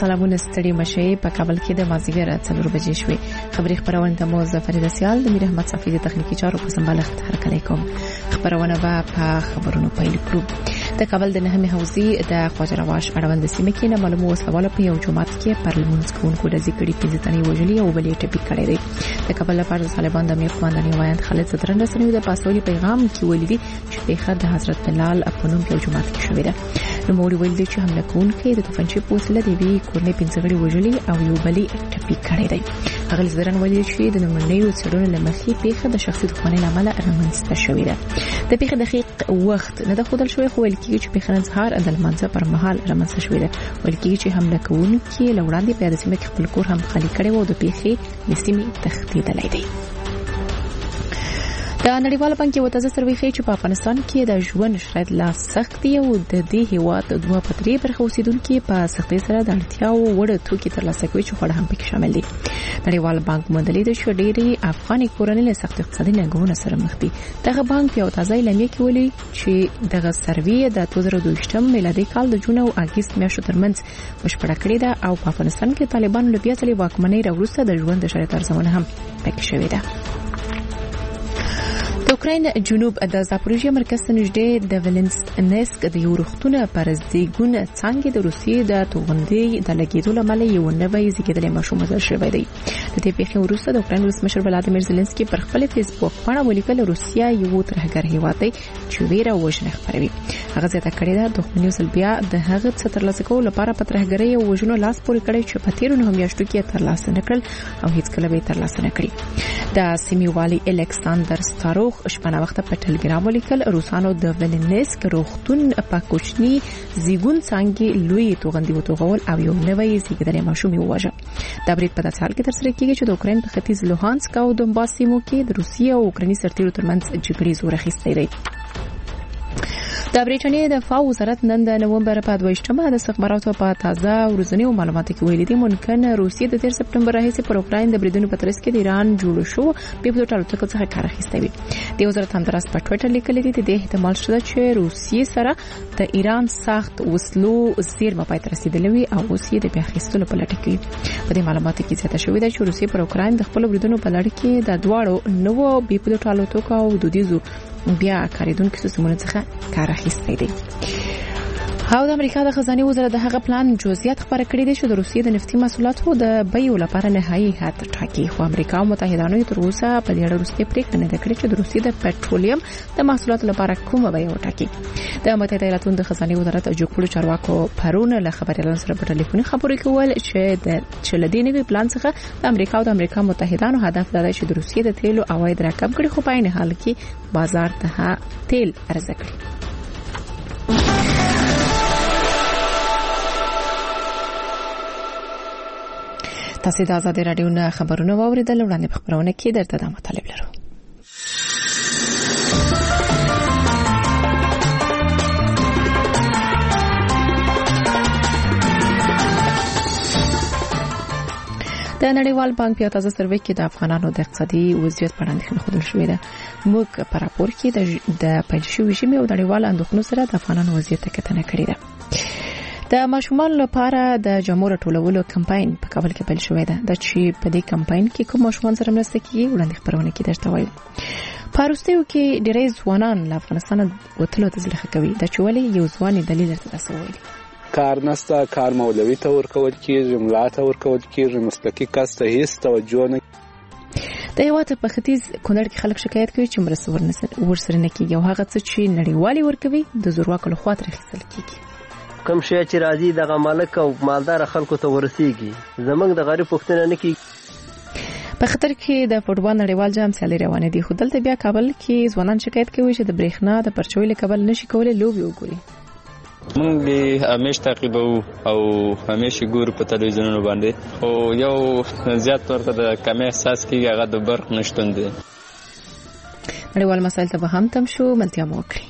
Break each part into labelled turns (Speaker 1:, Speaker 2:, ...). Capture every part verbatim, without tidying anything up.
Speaker 1: سلامونه ستړي مشه په کابل کې د مازیګر څلور بجې شوې. خبري خبرونه د موز فرید سیال د میر احمد صفی د تخنیکی چارو په سمبالښت هر کله کوم. خبرونه به په خبرونو پیل کړو. د کابل د نهمه حوزې د خواجه رواش اړوند سیمه کې نه معلومه وسواله په یو جماعت کې پارلمانس کوونکو د ذکرې پنځه تنې وژلي او بلې ټپي کړي دي. د کابل لپاره طالبان د امیر خواندنی وایند خالد سترن رسنیو د پاسولي پیغام کې ولیدي چې په خد حضرت بلال په نوم یو جماعت کې شوې ده. نو موري ویل دي چې حمله کوونکي د توفنچې په وسیله د وی کورنۍ پنځه غړي وژلي او یو بلې ټپي کړي دي. هغه سترن ویل چې د نمونې څېړنې لمخې په د شخصي دښمنۍ لامل رامنځته شوې ده. د پیښې دقیق وخت نه د خودل شوی خو ویل کېږي چې پیښه نن سهار د لمانځه پر مهال رامنځته شوې ده. ویل کېږي چې حمله کوونکي له وړاندې په دې سیمه کې خپل کور هم خالي کړی و او د پیښې لسیمې تښتېدلی دی. د نړیوال بانک یو تازه سروې ښیي چې په افغانستان کې د ژوند شرایط لا سخت دي او د دې هیواد دوه په درې برخه اوسیدونکو په سختۍ سره د اړتیاوو وړ توکي ترلاسه کوي چې خورا هم پکې شامل دي. نړیوال بانک مدلي د شو ډېری افغاني کورنۍ له سخت اقتصادي ننګونو سره مخ دي. دغه بانک یو تازه اعلامیه کې ویلي چې دغه سروې د دوه زره دوه میلادي کال د جون او اګست میاشتو ترمنځ بشپړه کړې ده او په افغانستان کې طالبان له بیا ځلې واکمنۍ راوروسته د ژوند شرایط ارزونه هم پکې شوې ده. د اوکراین جنوب د زاپوریژیا مرکز ته نږدې د ولنسنسک د یو روغتون پر زیږون څنګه د روسیې د توغندۍ د لګیدو لامل یو نوی زیږیدلی ماشوم وژل شوی دی. د دې پیښې وروسته د اوکراین ولسمشر ولادیمیر زيلنسکي پر خپل فیسبوک باندې ولیکل روسیا یو ترهګر هیواد دی چې ویره او وژنه خپروي. هغه زیاته کړې ده دښمني وسلبیا د هغه څه ترلاسه کولو لپاره په ترهګرۍ او وژنو لاس پورې کړی چې په تیرو نه میاشتو کې ترلاسه نکړل او هیڅ کله به ترلاسه نکړي. د سیمې والي الکساندر ستاروخ شپه وخت په ټلګرام ولیکل روسانو د ولنسک روغتون په کوچني زیګون څنګه لوی توغندي وتوغول او یو نوی زیږیدلی ماشوم وواژه. دا برید په داسې حال کې ترسره کیږي چې د اوکراین په ختیځ لوهانسک او دونباس سیمو کې د روسیې او اوکرایني سرتیرو ترمنځ جګړې زور اخیستی دی. د بریټانیې د دفاع وزارت نن د نومبر په دویشتمه د استخباراتو په تازه ورځنیو معلوماتو کې ویلي دي ممکن روسیې د تیر سپټمبر راهیسې پر اوکراین د بریدونو په ترڅ کې د ایران جوړ شو په پیلوټ الوتکو څخه کار اخیستی وي. د وزارت همداراز په ټویټر لیکلي دي د احتمال شته چې روسیې سره د ایران سخت وسلو زیرمه پای ته رسیدلې وي او اوس یې د بیا اخیستلو په لټه کې. په دې معلوماتو کې زیاته شوې ده چې روسیې پر اوکراین د خپل بریدونو په لړ کې د دواړو نوو بي پیلوټ الوتکو او دودیزو بیا کاریدونکو سیستمونو څخه کار اخیستی دی. او د امریکا د خزانه وزارت د هغه پلان جزئیات خبره کړې دي چې د روسیې د نفتي محصولاتو د بیو لپاره نهایي حد ټاکي. خو امریکا او متحدانو تر اوسه په دې اړه وروستۍ پریکړه نه کړې چې د روسیې د پټرولیم د محصولاتو لپاره کومه بیه وټاکي. د متحده ایالاتونو د خزانه وزارت جوړکړو چارواکو پرون له خبريالانو سره په ټلیفوني خبرو کې وویل چې د چلدي نوي پلان څخه د امریکا او د امریکا متحدانو هدف دا دی چې د روسیې د تیلو عواید راکم کړي خو په عین حال کې بازار ته تیل عرضه کړي. تاسو د آزاد رادیو نه خبرونه واوریدل وړاندې په خبرونه کې درته د مطالب لرو. د نړیوال بانک په تازه سروې کې د افغانانو د اقتصادي وضعیت په اړه اندېښنه ښودل شوې ده. موږ په راپور کې د پیل شوي ژمي او نړیوال اندېښنو سره د افغانانو وضعیت ته کتنه کړې ده. د ماشومان لپاره د جامو راټولولو کمپاین په کابل کې پیل شوی ده. د چې په دې کمپاین کې کوم ماشومان سره مرسته کوي وړاندې خبرونه کې درته وایم. په وروستیو کې ډېری ځوانان له افغانستان وتلو ته ځلخه کوي. د چولې یو ځوان دلیل درته رسوي.
Speaker 2: کار نسته، کار مولوي ته ورکول کېږي، ملا ته ورکول کېږي، مسلکي کس ته هیڅ توجه نه.
Speaker 1: د هیواد په ختیځ کونړ کې خلک شکایت کوي چې مرسته ورسره نه کیږي او هغه څه چې نړیوالي ورکوي د زورواکو لخوا ترې اخیستل کیږي.
Speaker 3: کم شی چې راځي دغه مالک او مالدار خلکو ته ورسیږي. زمونږ د غریب پښتنه نه کیږي.
Speaker 1: په خطر کې د فوټبال نړیوال جام سیالي روانه دي. خو دلته بیا کابل کې ځوانان شکایت کوي چې د برېښنا د پرچوي له کابل نشي کولای لوبي وګوري.
Speaker 4: موږ به همیش تعقیبو او همیش ګورو په تلویزیونونو باندې خو یو زیات ورته د کمی احساس کیږي هغه د برق نشتون دی.
Speaker 1: نړیوال مسایل ته به هم تم شو ملتیا مو وکړي.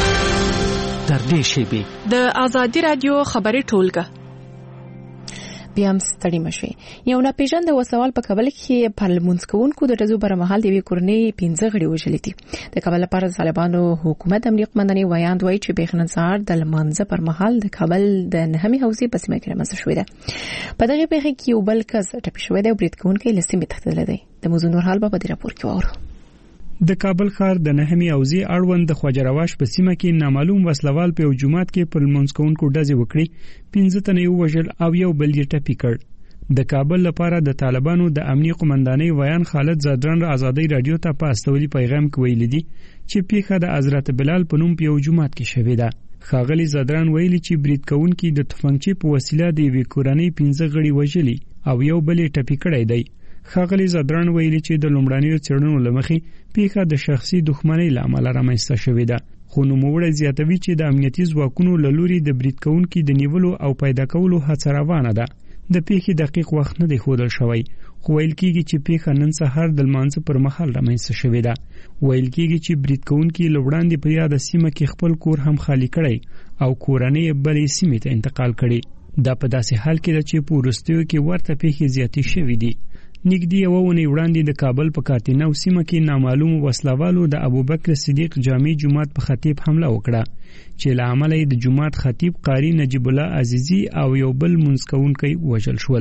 Speaker 5: در دې شیبې
Speaker 6: د آزادی رادیو خبري ټولګه
Speaker 1: بیا هم ستړي مشي. یو ناپېژانده وسوال په کابل کې په لمونځ کوونکو د ډزو پر مهال د یوې کورنۍ پنځه غړي وژل دي. د کابل لپاره طالبانو حکومت امنیت قومنداني ویاند وایي چې بېخنن سهار د لمانځه پر مهال د کابل د نهمې حوزې په سیمه کې رامنځته شوې ده. په دغه پیښه کې یو بل کس ټپي شوی دی او برید کوونکی له سیمې تښتېدلی دی. د موضوع نور حال به په دې راپور کې واورو.
Speaker 5: د کابل ښار د نهمې حوزې اړوند د خواجه رواش په سیمه کې نامعلوم وسلوال په یو جومات کې په لمونځ کوونکو ډزې وکړې، پنځه تنه یې ووژل او یو بل یې ټپي کړ. د کابل لپاره د طالبانو د امنیت قومندانۍ ویان خالد زادران آزادۍ رادیو ته په استولي پیغام کې ویلي دي چې پیښه د حضرت بلال په نوم په یو جومات کې شوې ده. ښاغلي زادران ویلي چې برید کوونکي د تفنګچې په وسیله د یوې کورنۍ پنځه غړي وژلي او یو بل یې ټپي کړی دی. ښاغلي زادران ویلي چې د لومړنیو څېړنو له مخې پیښه د شخصي دښمنۍ له امله رامنځته شوې ده، خو نوموړی زیاتوي چې د امنیتي ځواکونو له لوري د برید کوونکي د نیولو او پیدا کولو هڅه روانه ده. د پیښې دقیق وخت نه دی ښودل شوی، خو ویل کېږي چې پیښه نن سهار د لمانځه پر مهال رامنځته شوې ده. ویل کېږي چې برید کوونکي له وړاندې په یاده سیمه کې خپل کور هم خالي کړی او کورنۍ یې بلې سیمې ته انتقال کړي. دا په داسې حال کې ده چې په وروستیو کې ورته پیښې زیاتې شوې دي. نږدې یوه اونۍ وړاندې د کابل په کاتینو سیمه کې نامعلوم وسلوالو د ابوبکر صدیق جامع جومات په خطیب حمله وکړه چې له امله یې د جومات خطیب قاری نجیب الله عزیزي او یو بل لمونځ کوونکی وژل شول.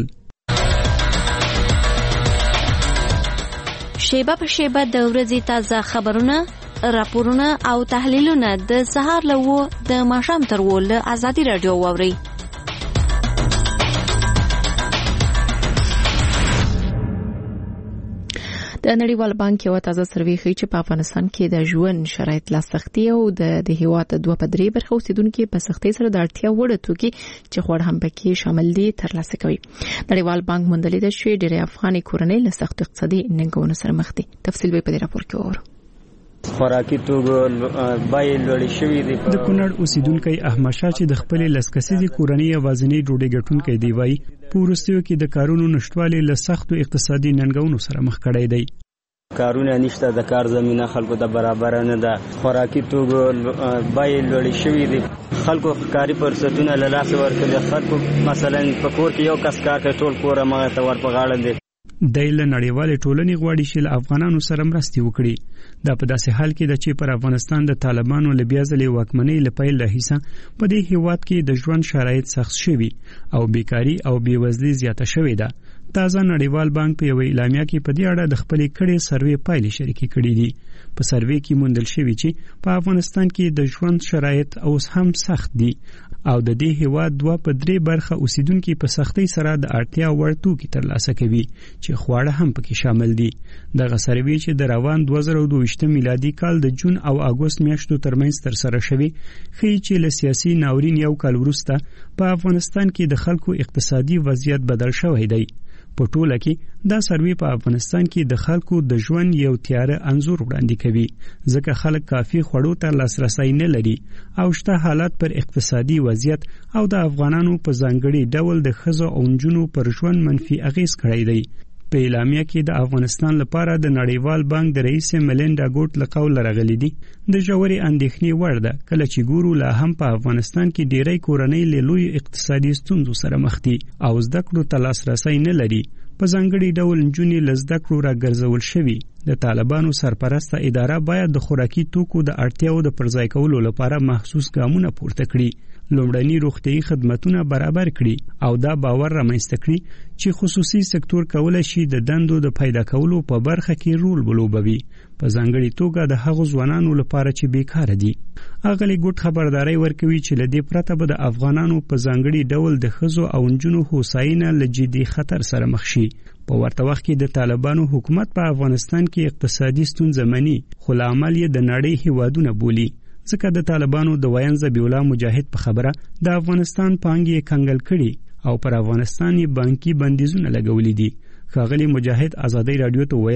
Speaker 6: شیبه په شیبه د ورځې تازه خبرونه، راپورونه او تحلیلونه د سهار له اوه د ماښام تر اوه له ازادي راډیو واورئ.
Speaker 1: د نړیوال بانک یو تازه سروې ښیي چې په افغانستان کې د ژوند شرایط لا سختي او د هیواد دوه په درې برخه اوسیدونکو په سختۍ سره د اړتیا وړ توکي چې خواړه هم پکې شامل دي ترلاسه کوي. نړیوال بانک موندلې ده چې ډېری افغاني کورنۍ له سخت اقتصادي ننګونو سره مخ دي. تفصیل به په دې راپور کې واورو.
Speaker 3: خوراکي توکو بیې لوړې شوې دي.
Speaker 5: د کونړ اوسیدونکی احمد شاه چې د خپلې لسکسیزې کورنۍ یوازینۍ ډوډۍ ګټونکی دی وایي په وروستیو کې د کارونو نشټوالي له سختو اقتصادي ننګونو سره مخ کړی دی.
Speaker 3: کارونه نشته، د کار زمينه خلکو د برابر نه ده، خوراکي توکو بیې لوړې شوې دي، خلکو کاري فرصتونه له لاسه ورکړي. خلکو مثلا په کور کې یو کس کار کوي، ټول کور هغه ته ور په غاړه دی.
Speaker 5: د له نړیوالې ټولنې غواړي چې له افغانانو سره مرستې وکړي. دا په داسې حال کې ده چې پر افغانستان د طالبانو له بیا ځلې واکمنۍ له پیل راهیسه په دې هیواد کې د ژوند شرایط سخت شوي او بیکاري او بېوزلي زیاته شوې ده. تازه نړیوال بانک په یوه اعلامیه کې په دې اړه د خپلې کړې سروې پایلې شریکې کړې دي. په سروې کې موندل شوي چې په افغانستان کې د ژوند شرایط اوس هم سخت دي او د دې هیواد دوه په درې برخه اوسیدونکو په سختۍ سره د اړتیا وړ توکي ترلاسه کوي چې خواړه هم پکې شامل دي. دغه سروې چې د روان دوه زره دوه ویشتم میلادي کال د جون او اګوست میاشتو ترمنځ ترسره شوې ښیي چې له سیاسي ناورین یو کال وروسته په افغانستان کې د خلکو اقتصادي وضعیت بدل شوی دی. په ټوله کې دا سروې په افغانستان کې د خلکو د ژوند یو تیاره انځور وړاندې کوي، ځکه خلک کافي خوړو ته لاسرسی نه لري او شته حالات پر اقتصادي وضعیت او د افغانانو په ځانګړي ډول د ښځو او نجونو پر ژوند منفي اغیز کړی دی. په اعلامیه کې د افغانستان لپاره د نړیوال بانک د رئیس ملینډا ګوټ له قوله راغلي دي د ژورې اندېښنې وړ ده کله چې ګورو لا هم په افغانستان کې ډېری کورنۍ له لویو اقتصادي ستونزو سره مخ دي او زده کړو ته لاسرسی نه لري. په ځانګړي ډول نجونې له زده کړو راګرځول شوي. د طالبانو سرپرسته اداره باید د خوراکي توکو د اړتیاو د پرځای کولو لپاره محسوس ګامونه پورته کړي، لومړني روغتیايي خدماتونه برابر کړي او دا باور رامنځته کړي چې خصوصي سکتور کولای شي د دندو د پیدا کولو په برخه کې رول ولوبوي، په ځانګړي توګه د هغو ځوانانو لپاره چې بیکاره دي. اغلی ګوټ خبرداري ورکوي چې لدې پرته به د افغانانو په ځانګړي ډول د ښځو او نجونو هوساینه له جدي خطر سره مخ شي. په ورته وخت کې د طالبانو حکومت په افغانستان کې اقتصادي ستونزه مني، خو له عمل یې د نړۍ هیوادونه بولي، ځکه د طالبانو د ویان ذبیح الله مجاهد په خبره د افغانستان پانګې کنګل کړي او پر افغانستان یې بانکي بندیزونه لګولي دي. ښاغلي مجاهد آزادۍ رادیو ته ویل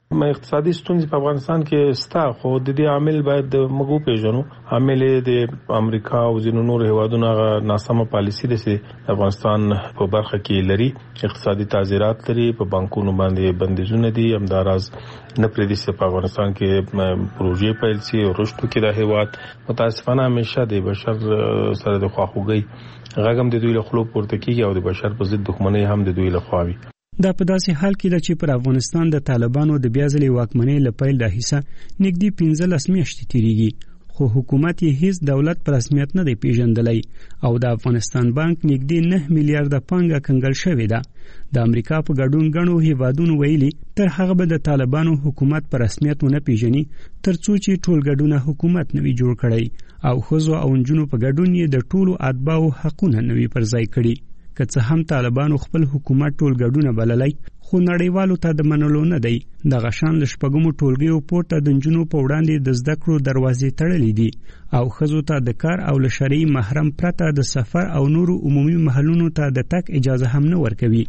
Speaker 7: مې اقتصادي ستونزې په افغانستان کې ستا خو د دې عامل باید موږ پیژنو. عامل د امریکا او ځینو نور هیوادونو ناسمه پالیسي د افغانستان په برخه کې لري. اقتصادي تعزیرات لري، په بانکونو باندې بندیزونه دي، همداراز نه پرې دي په افغانستان کې پروژې پیل شي او رشد کې د هیواد متاسفانه همیشه د بشر سره د خواخوږي غږم د دوی له خلو پورته کیږي او د بشر په ضد دښمنۍ هم د دوی له خوا وي.
Speaker 5: دا په داسې حال کې ده چې پر افغانستان د طالبانو د بیا ځلې واکمنۍ له پیل راهیسه نږدې پنځلس میاشتې تیریږي، خو حکومت یې هیڅ دولت په رسمیت نه دی پیژندلی او د افغانستان بانک نږدې نه میلیارډه پانګه کنګل شوې ده. د امریکا په ګډون غنو هیوادونو ویلي تر هغه به د طالبانو حکومت په رسمیت ونه پیژني ترڅو چې ټولګډونه حکومت نوي جوړ کړي او خزو او انجونو په ګډون یې د ټولو اتباعو حقونه نوي پرځای کړي. که څه هم طالبانو خپل حکومت ټولګډونه بللی خو نړیوالو ته د منلو نه دی. د غشان له شپږمو ټولګیو پورته د انجونو په وړاندې د زده کړو دروازې تړلې دي او خزو ته د کار او له شرعي محرم پرته د سفر او نورو عمومي محلونو ته د تګ اجازه هم نه ورکوي.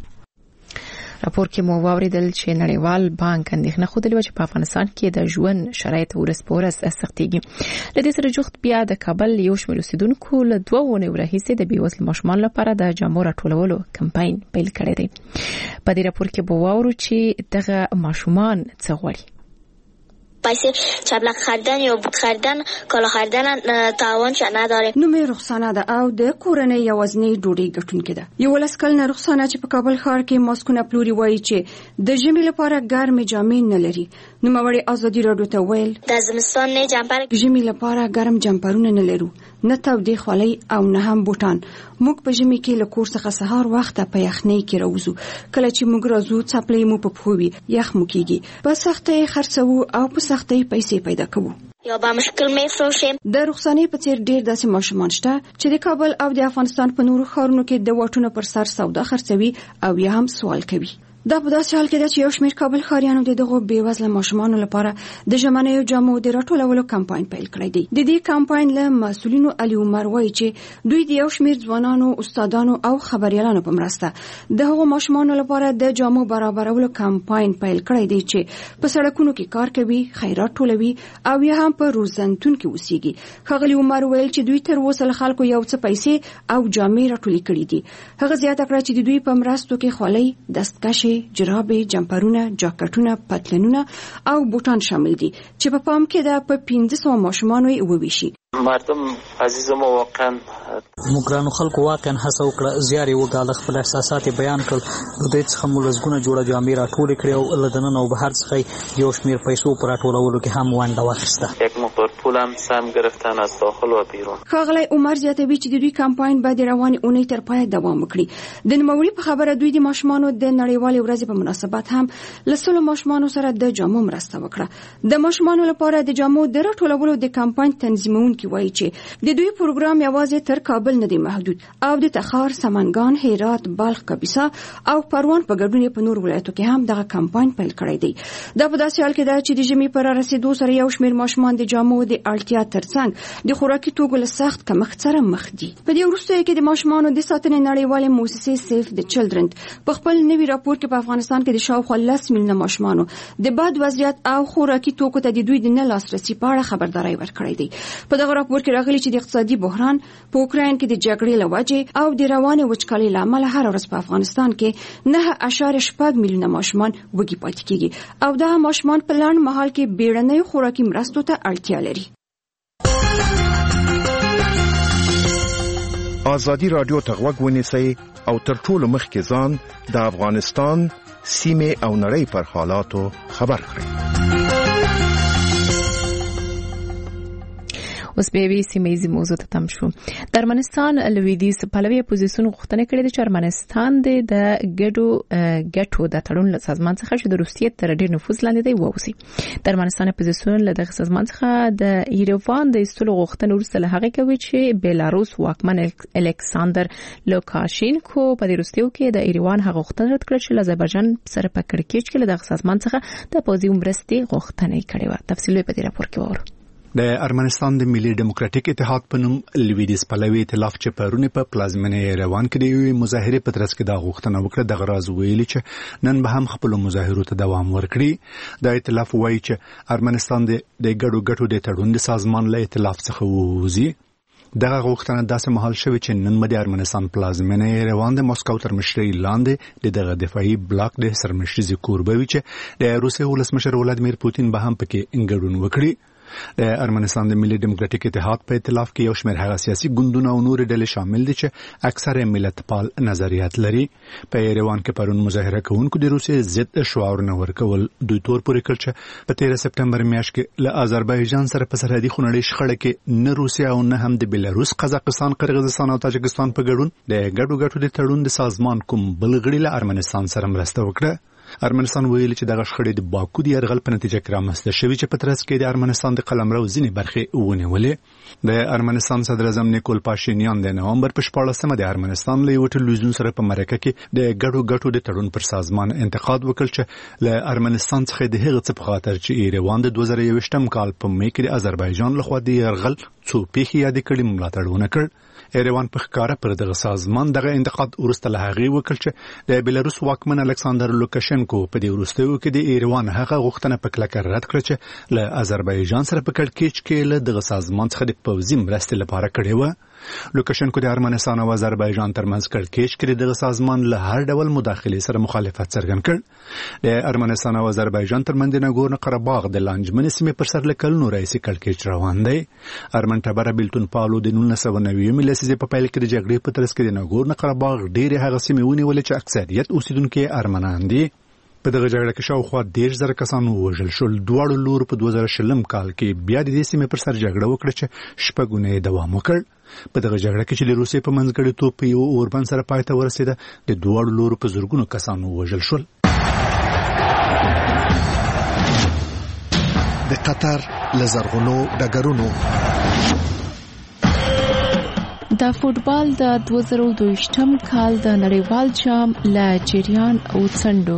Speaker 1: راپور کې مو واوریدل چې نړیوال بانک اندېښنه خوده چې په افغانستان کې د ژوند شرایط ورځ په ورځ سختېږي. د دې سره جوخت بیا د کابل یو شمېر اوسیدونکو له دوه اونیو راهیسې د بېوزلو ماشومانو لپاره د جامو راټولولو کمپاین پیل کړی دی. په دې راپور کې به واورو چې دغه ماشومان څه غواړي.
Speaker 8: پیسه چبلک خریدن یا بوت خریدن کالا خریدن تعاونش نداره.
Speaker 9: نوم رخسانه ده او د کورنۍ یوازنی ډوډۍ ګټونکې ده. یو لسکل نه رخسانه چې په کابل ښار کې ماسکونه پلوري وایي چې د ژمي لپاره ګرمې جامې نه لري. نو موري ازادي راډیو ته ویل
Speaker 8: د زمستان نه جمپر
Speaker 9: ژمي لپاره ګرم جمپرونه نه لرو، نه تودې خولۍ او نه هم بوټان. موږ په ژمي کې له کور څخه سهار وخت په یخنۍ کې راوځو، کله چې موږ راځو څپلۍ مو په پښو وي، یخ مو کېږي، په سختۍ خرڅوو او په سختۍ پیسې پیدا کوو.
Speaker 8: یا به مشکل میفروشیم.
Speaker 9: د رخصانې په څیر ډیر داسې ماشومان شته چې د کابل او د افغانستان په نورو ښارونو کې د واټونو پر سر سودا خرڅوي او یا هم سوال کوي. دا په داسې حال کې ده چې یو شمېر کابل ښاریانو د دغو بېوزله ماشومانو لپاره د ژمنیو جامو د راټولولو کمپاین پیل کړی دی. د دې کمپاین له مسؤلینو علي عمر وایي چې دوی د یو شمېر ځوانانو، استادانو او خبريالانو په مرسته د هغو ماشومانو لپاره د جامو برابرولو کمپاین پیل کړی دی چې په سړکونو کې کار کوي، خیرات ټولوي او یا هم په روزنتون کې اوسېږي. ښاغلي عمر ویل چې دوی تر اوسه له خلکو یو څه پیسې او جامې راټولې کړي دي. هغه زیاته کړه چې د دوی په مرستو کې خولۍ، دستکشې، جرابې، جمپرونه، جاکټونه، پتلونونه او بوټان شامل دي چې په پام کې ده په پنځه سوه ماشومانو یې وویشي.
Speaker 10: مردم عزیزم واقعا
Speaker 11: مګرانو خلکو واقعا هڅه وکړه، زیار یې وکړه، خپل احساسات بیان کړل. د دوی څخه مو لسګونه جوړه جامې راټولې کړې او له دننه او بهر څخه یو شمېر پیسو په راټولولو کې هم ونډه واخیسته.
Speaker 10: یک مقدار پول هم سم گرفتن از داخل و بیرون.
Speaker 9: ښاغلی عمر زیاتوي چې د دوی کمپاین باید د روانې اونۍ تر پایه دوام وکړي. د نوموړي په خبره دوی د ماشومانو د نړیوالې ورځې په مناسبت هم له سلو ماشومانو سره د جامو مرسته وکړه. د ماشومانو لپاره د جامو د راټولولو د کمپاین تنظیمونکي وایي چې د دوی پروګرام یوازې تر کابل نه دی محدود او د تخار، سمنګان، هرات، بلخ، کاپیسا او پروان په ګډون په نور ولایتو کې هم دغه کمپاین پیل کړی دی. دا په داسې حال کې ده چې د ژمي پر رسیدو سره یو شمېر ماشومان د جامو د اړتیا ترڅنګ د خوراکي توکو له سخت کمښت سره مخ دي. په دې وروستیو کې د ماشومانو د ساتنې نړیوالې موسسې سیف د چلډرن په خپل نوي راپور کې په افغانستان کې د شاوخوا لس میلیونه ماشومانو د بد وضعیت او خوراکي توکو ته د دوی د نه لاسرسي په اړه خبرداری ورکړی دی. په دغه راپور کې راغلي چې د اقتصادي بحران په اوکراین کې د جګړې له وجې او د روانې وچکالۍ له امله هر ورځ په افغانستان کې نه اعشاریه شپږ میلیونه ماشومان وږي پاتې کېږي او دا ماشومان په لنډ مهال کې بیړنیو خوراکي مرستو ته اړتیا لري.
Speaker 12: ازادي راډیو ته غوږ ونیسئ او تر ټولو مخکې ځان د افغانستان سیمې او نړۍ پر حالاتو خبر کړئ.
Speaker 1: اوس به وی سیمایي موضوع ته تم شو. د ارمنستان لویدیځ پلوي اپوزیسیون غوښتنه کړې ده چې ارمنستان د ګډو ګټو د تړون له سازمان څخه چې د روسیې تر ډیر نفوذ لاندې دی ووسی. د ارمنستان اپوزیسیون له دغه سازمان څخه د ایروان د ایستلو غوښتنه وروسته له هغه کوي چې بیلاروس واکمن الکساندر لوکاشینکو په دې وروستیو کې د ایروان هغه غوښتنه رد کړه چې له آذربایجان سره په کړکېچ کې له دغه سازمان څخه د پوځي مرستې غوښتنه کړې و. تفصیل په دې راپور کې وره.
Speaker 13: د ارمنستان د ملي ډیموکراټیک اتحاد په نوم لویدیځ پلوي ائتلاف چې پرونه په پلازمینه روان کې د یوې مظاهرې په ترڅ کې دا غوښتنه وکړه د غراز ویلي چې نن به هم خپل مظاهرو ته دوام ورکړي. د ائتلاف وایي چې ارمنستان د ګډو ګټو د تړون د سازمان له ائتلاف څخه ووځي. دغه غوښتنه داسې مهال شوې چې نن مده ارمنستان پلازمینه روان د مسکو تر مشرۍ لاندې د دغه دفاعي بلاک د سرمشري کوربوي چې د روسیې ولسمشر ولادیمیر پوتین به هم پکې ګډون وکړي. د ارمنستان د ملي ډیموکراټیک اتحاد په ائتلاف کې یو شمېر هغه سیاسي ګوندونه او نور ډلې شامل دي چې اکثر ملت پال نظریات لري. په ایروان کې پرون مظاهره کوونکو د روسیې ضد شعارونه ورکول دوی تور پورې کړ چې په تیرہ سپټمبر میاشت کې له آذربایجان سره په سرحدي خونړۍ شخړه کې نه روسیا او نه هم د بلاروس، قزاقستان، قرغیزستان او تاجکستان په ګډون د ګډو ګټو د تړون د سازمان کوم بل غړي له ارمنستان سره مرسته وکړه. ارمنستان ویلي چې دغه شخړې د باکو د یرغل په نتیجه کې رامنځته شوې چې په ترڅ کې د ارمنستان د قلمرو ځینې برخې ونیولې. د ارمنستان صدر اعظم نیکول پاشینیان د نومبر په شپاړلسمه د ارمنستان له یو ټلویزیون سره په مرکه کې د ګډو ګټو د تړون پر سازمان انتقاد وکړ چې له ارمنستان څخه د هغه څه په خاطر چې ایروان د دوه زره یوویشتم کال په می کې د آذربایجان لخوا د یرغل څو پیښې یاد کړي ملاتړ ونه کړ. ایروان په ښکاره پر دغه سازمان دغه انتقاد وروسته له هغې وکړ چې د بلاروس واکمن الکساندر لوکاشنکو په دې وروستیو کې د ایروان هغه غوښتنه په کلکه رد کړه چې له آذربایجان سره په کړکېچ کې له دغه سازمان څخه د پوځي مرستې لپاره کړې وه. لوکاشنکو د ارمنستان او آذربایجان ترمنځ کړکېچ کې دغه سازمان له هر ډول مداخلې سره مخالفت څرګند کړ. د ارمنستان او آذربایجان ترمنځ د ناګورنو قرهباغ د لانجمنې سیمې پر سر له کلونو راهیسې کړکېچ روان دی. ارمن ټبره بیلتون پالو د نولس سوه نوي لسیزې په پیل کې د جګړې په ترڅ کې د ناګورنو قرهباغ ډېرې هغه سیمې ونیولې چې اکثریت اوسیدونکي ارمنان دي. په دغه جګړه کې شاوخوا دېرش زره کسان ووژل شول. دواړو لورو په دوه زره شلم کال کې بیا د دې سیمې پر سر جګړه وکړه چې شپږ اونۍ دوام وکړ. په دغه جګړه کې چې د روسیې په منځګړیتوب په یو اوربند سره پای ته ورسېده د دواړو لورو په زرګونو کسان ووژل شول.
Speaker 12: د قطر له زرغونو ډګرونو
Speaker 1: د فوټبال د دوه زره دوهویشتم کال د نړیوال جام له جریان او څنډو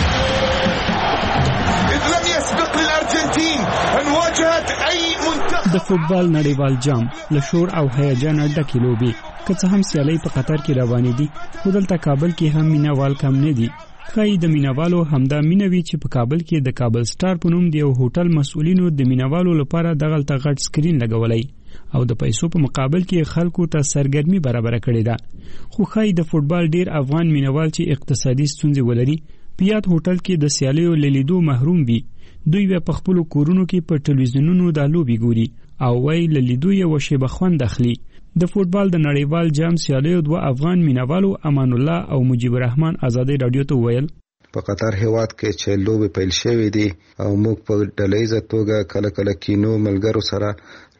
Speaker 5: د فوټبال نړیوال جام له شور او هیجان ډکې لوبې که څه هم سیالۍ په قطر کې روانې دي خو دلته کابل کې هم مینوال کم نه دي. ښایي د مینوالو همدا مینه وي چې په کابل کې د کابل سټار په نوم د یو هوټل مسؤلینو د مینوالو لپاره دغلته غټ سکرین لګولی او د پیسو په مقابل کې خلکو ته سرګرمي برابر کړې ده. خو ښایي د فوټبال ډیر افغان مینوال چې اقتصادي ستونزې ولري په یاد هوټل کې د سیالیو له لیدو محروم وي. دوی به په خپلو کورونو کې په ټلویزیونونو دا لوبې ګوري او وایي له لیدو یې شیبه خوند اخلي. د فوټبال د نړیوال جام سیالیو دوه افغان مینوالو امان الله او مجیب الرحمن ازادي رادیو ته ویل
Speaker 14: په قطر هیواد کې چې لوبې پیل شوې دي او موږ په ډلهیزه توګه کله کله کینو ملګرو سره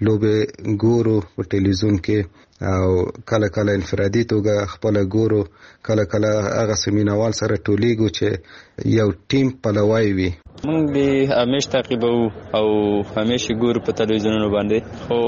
Speaker 14: لوبې ګورو په ټلویزیون کې او کله کله انفرادي توګه خپل ګورو، کله کله هغه سمینوال سره ټولیږو چې یو ټیم پلوای وي.
Speaker 4: موږ به همیش تعقیبو او همیش ګورو په ټلویزیونونو باندې، خو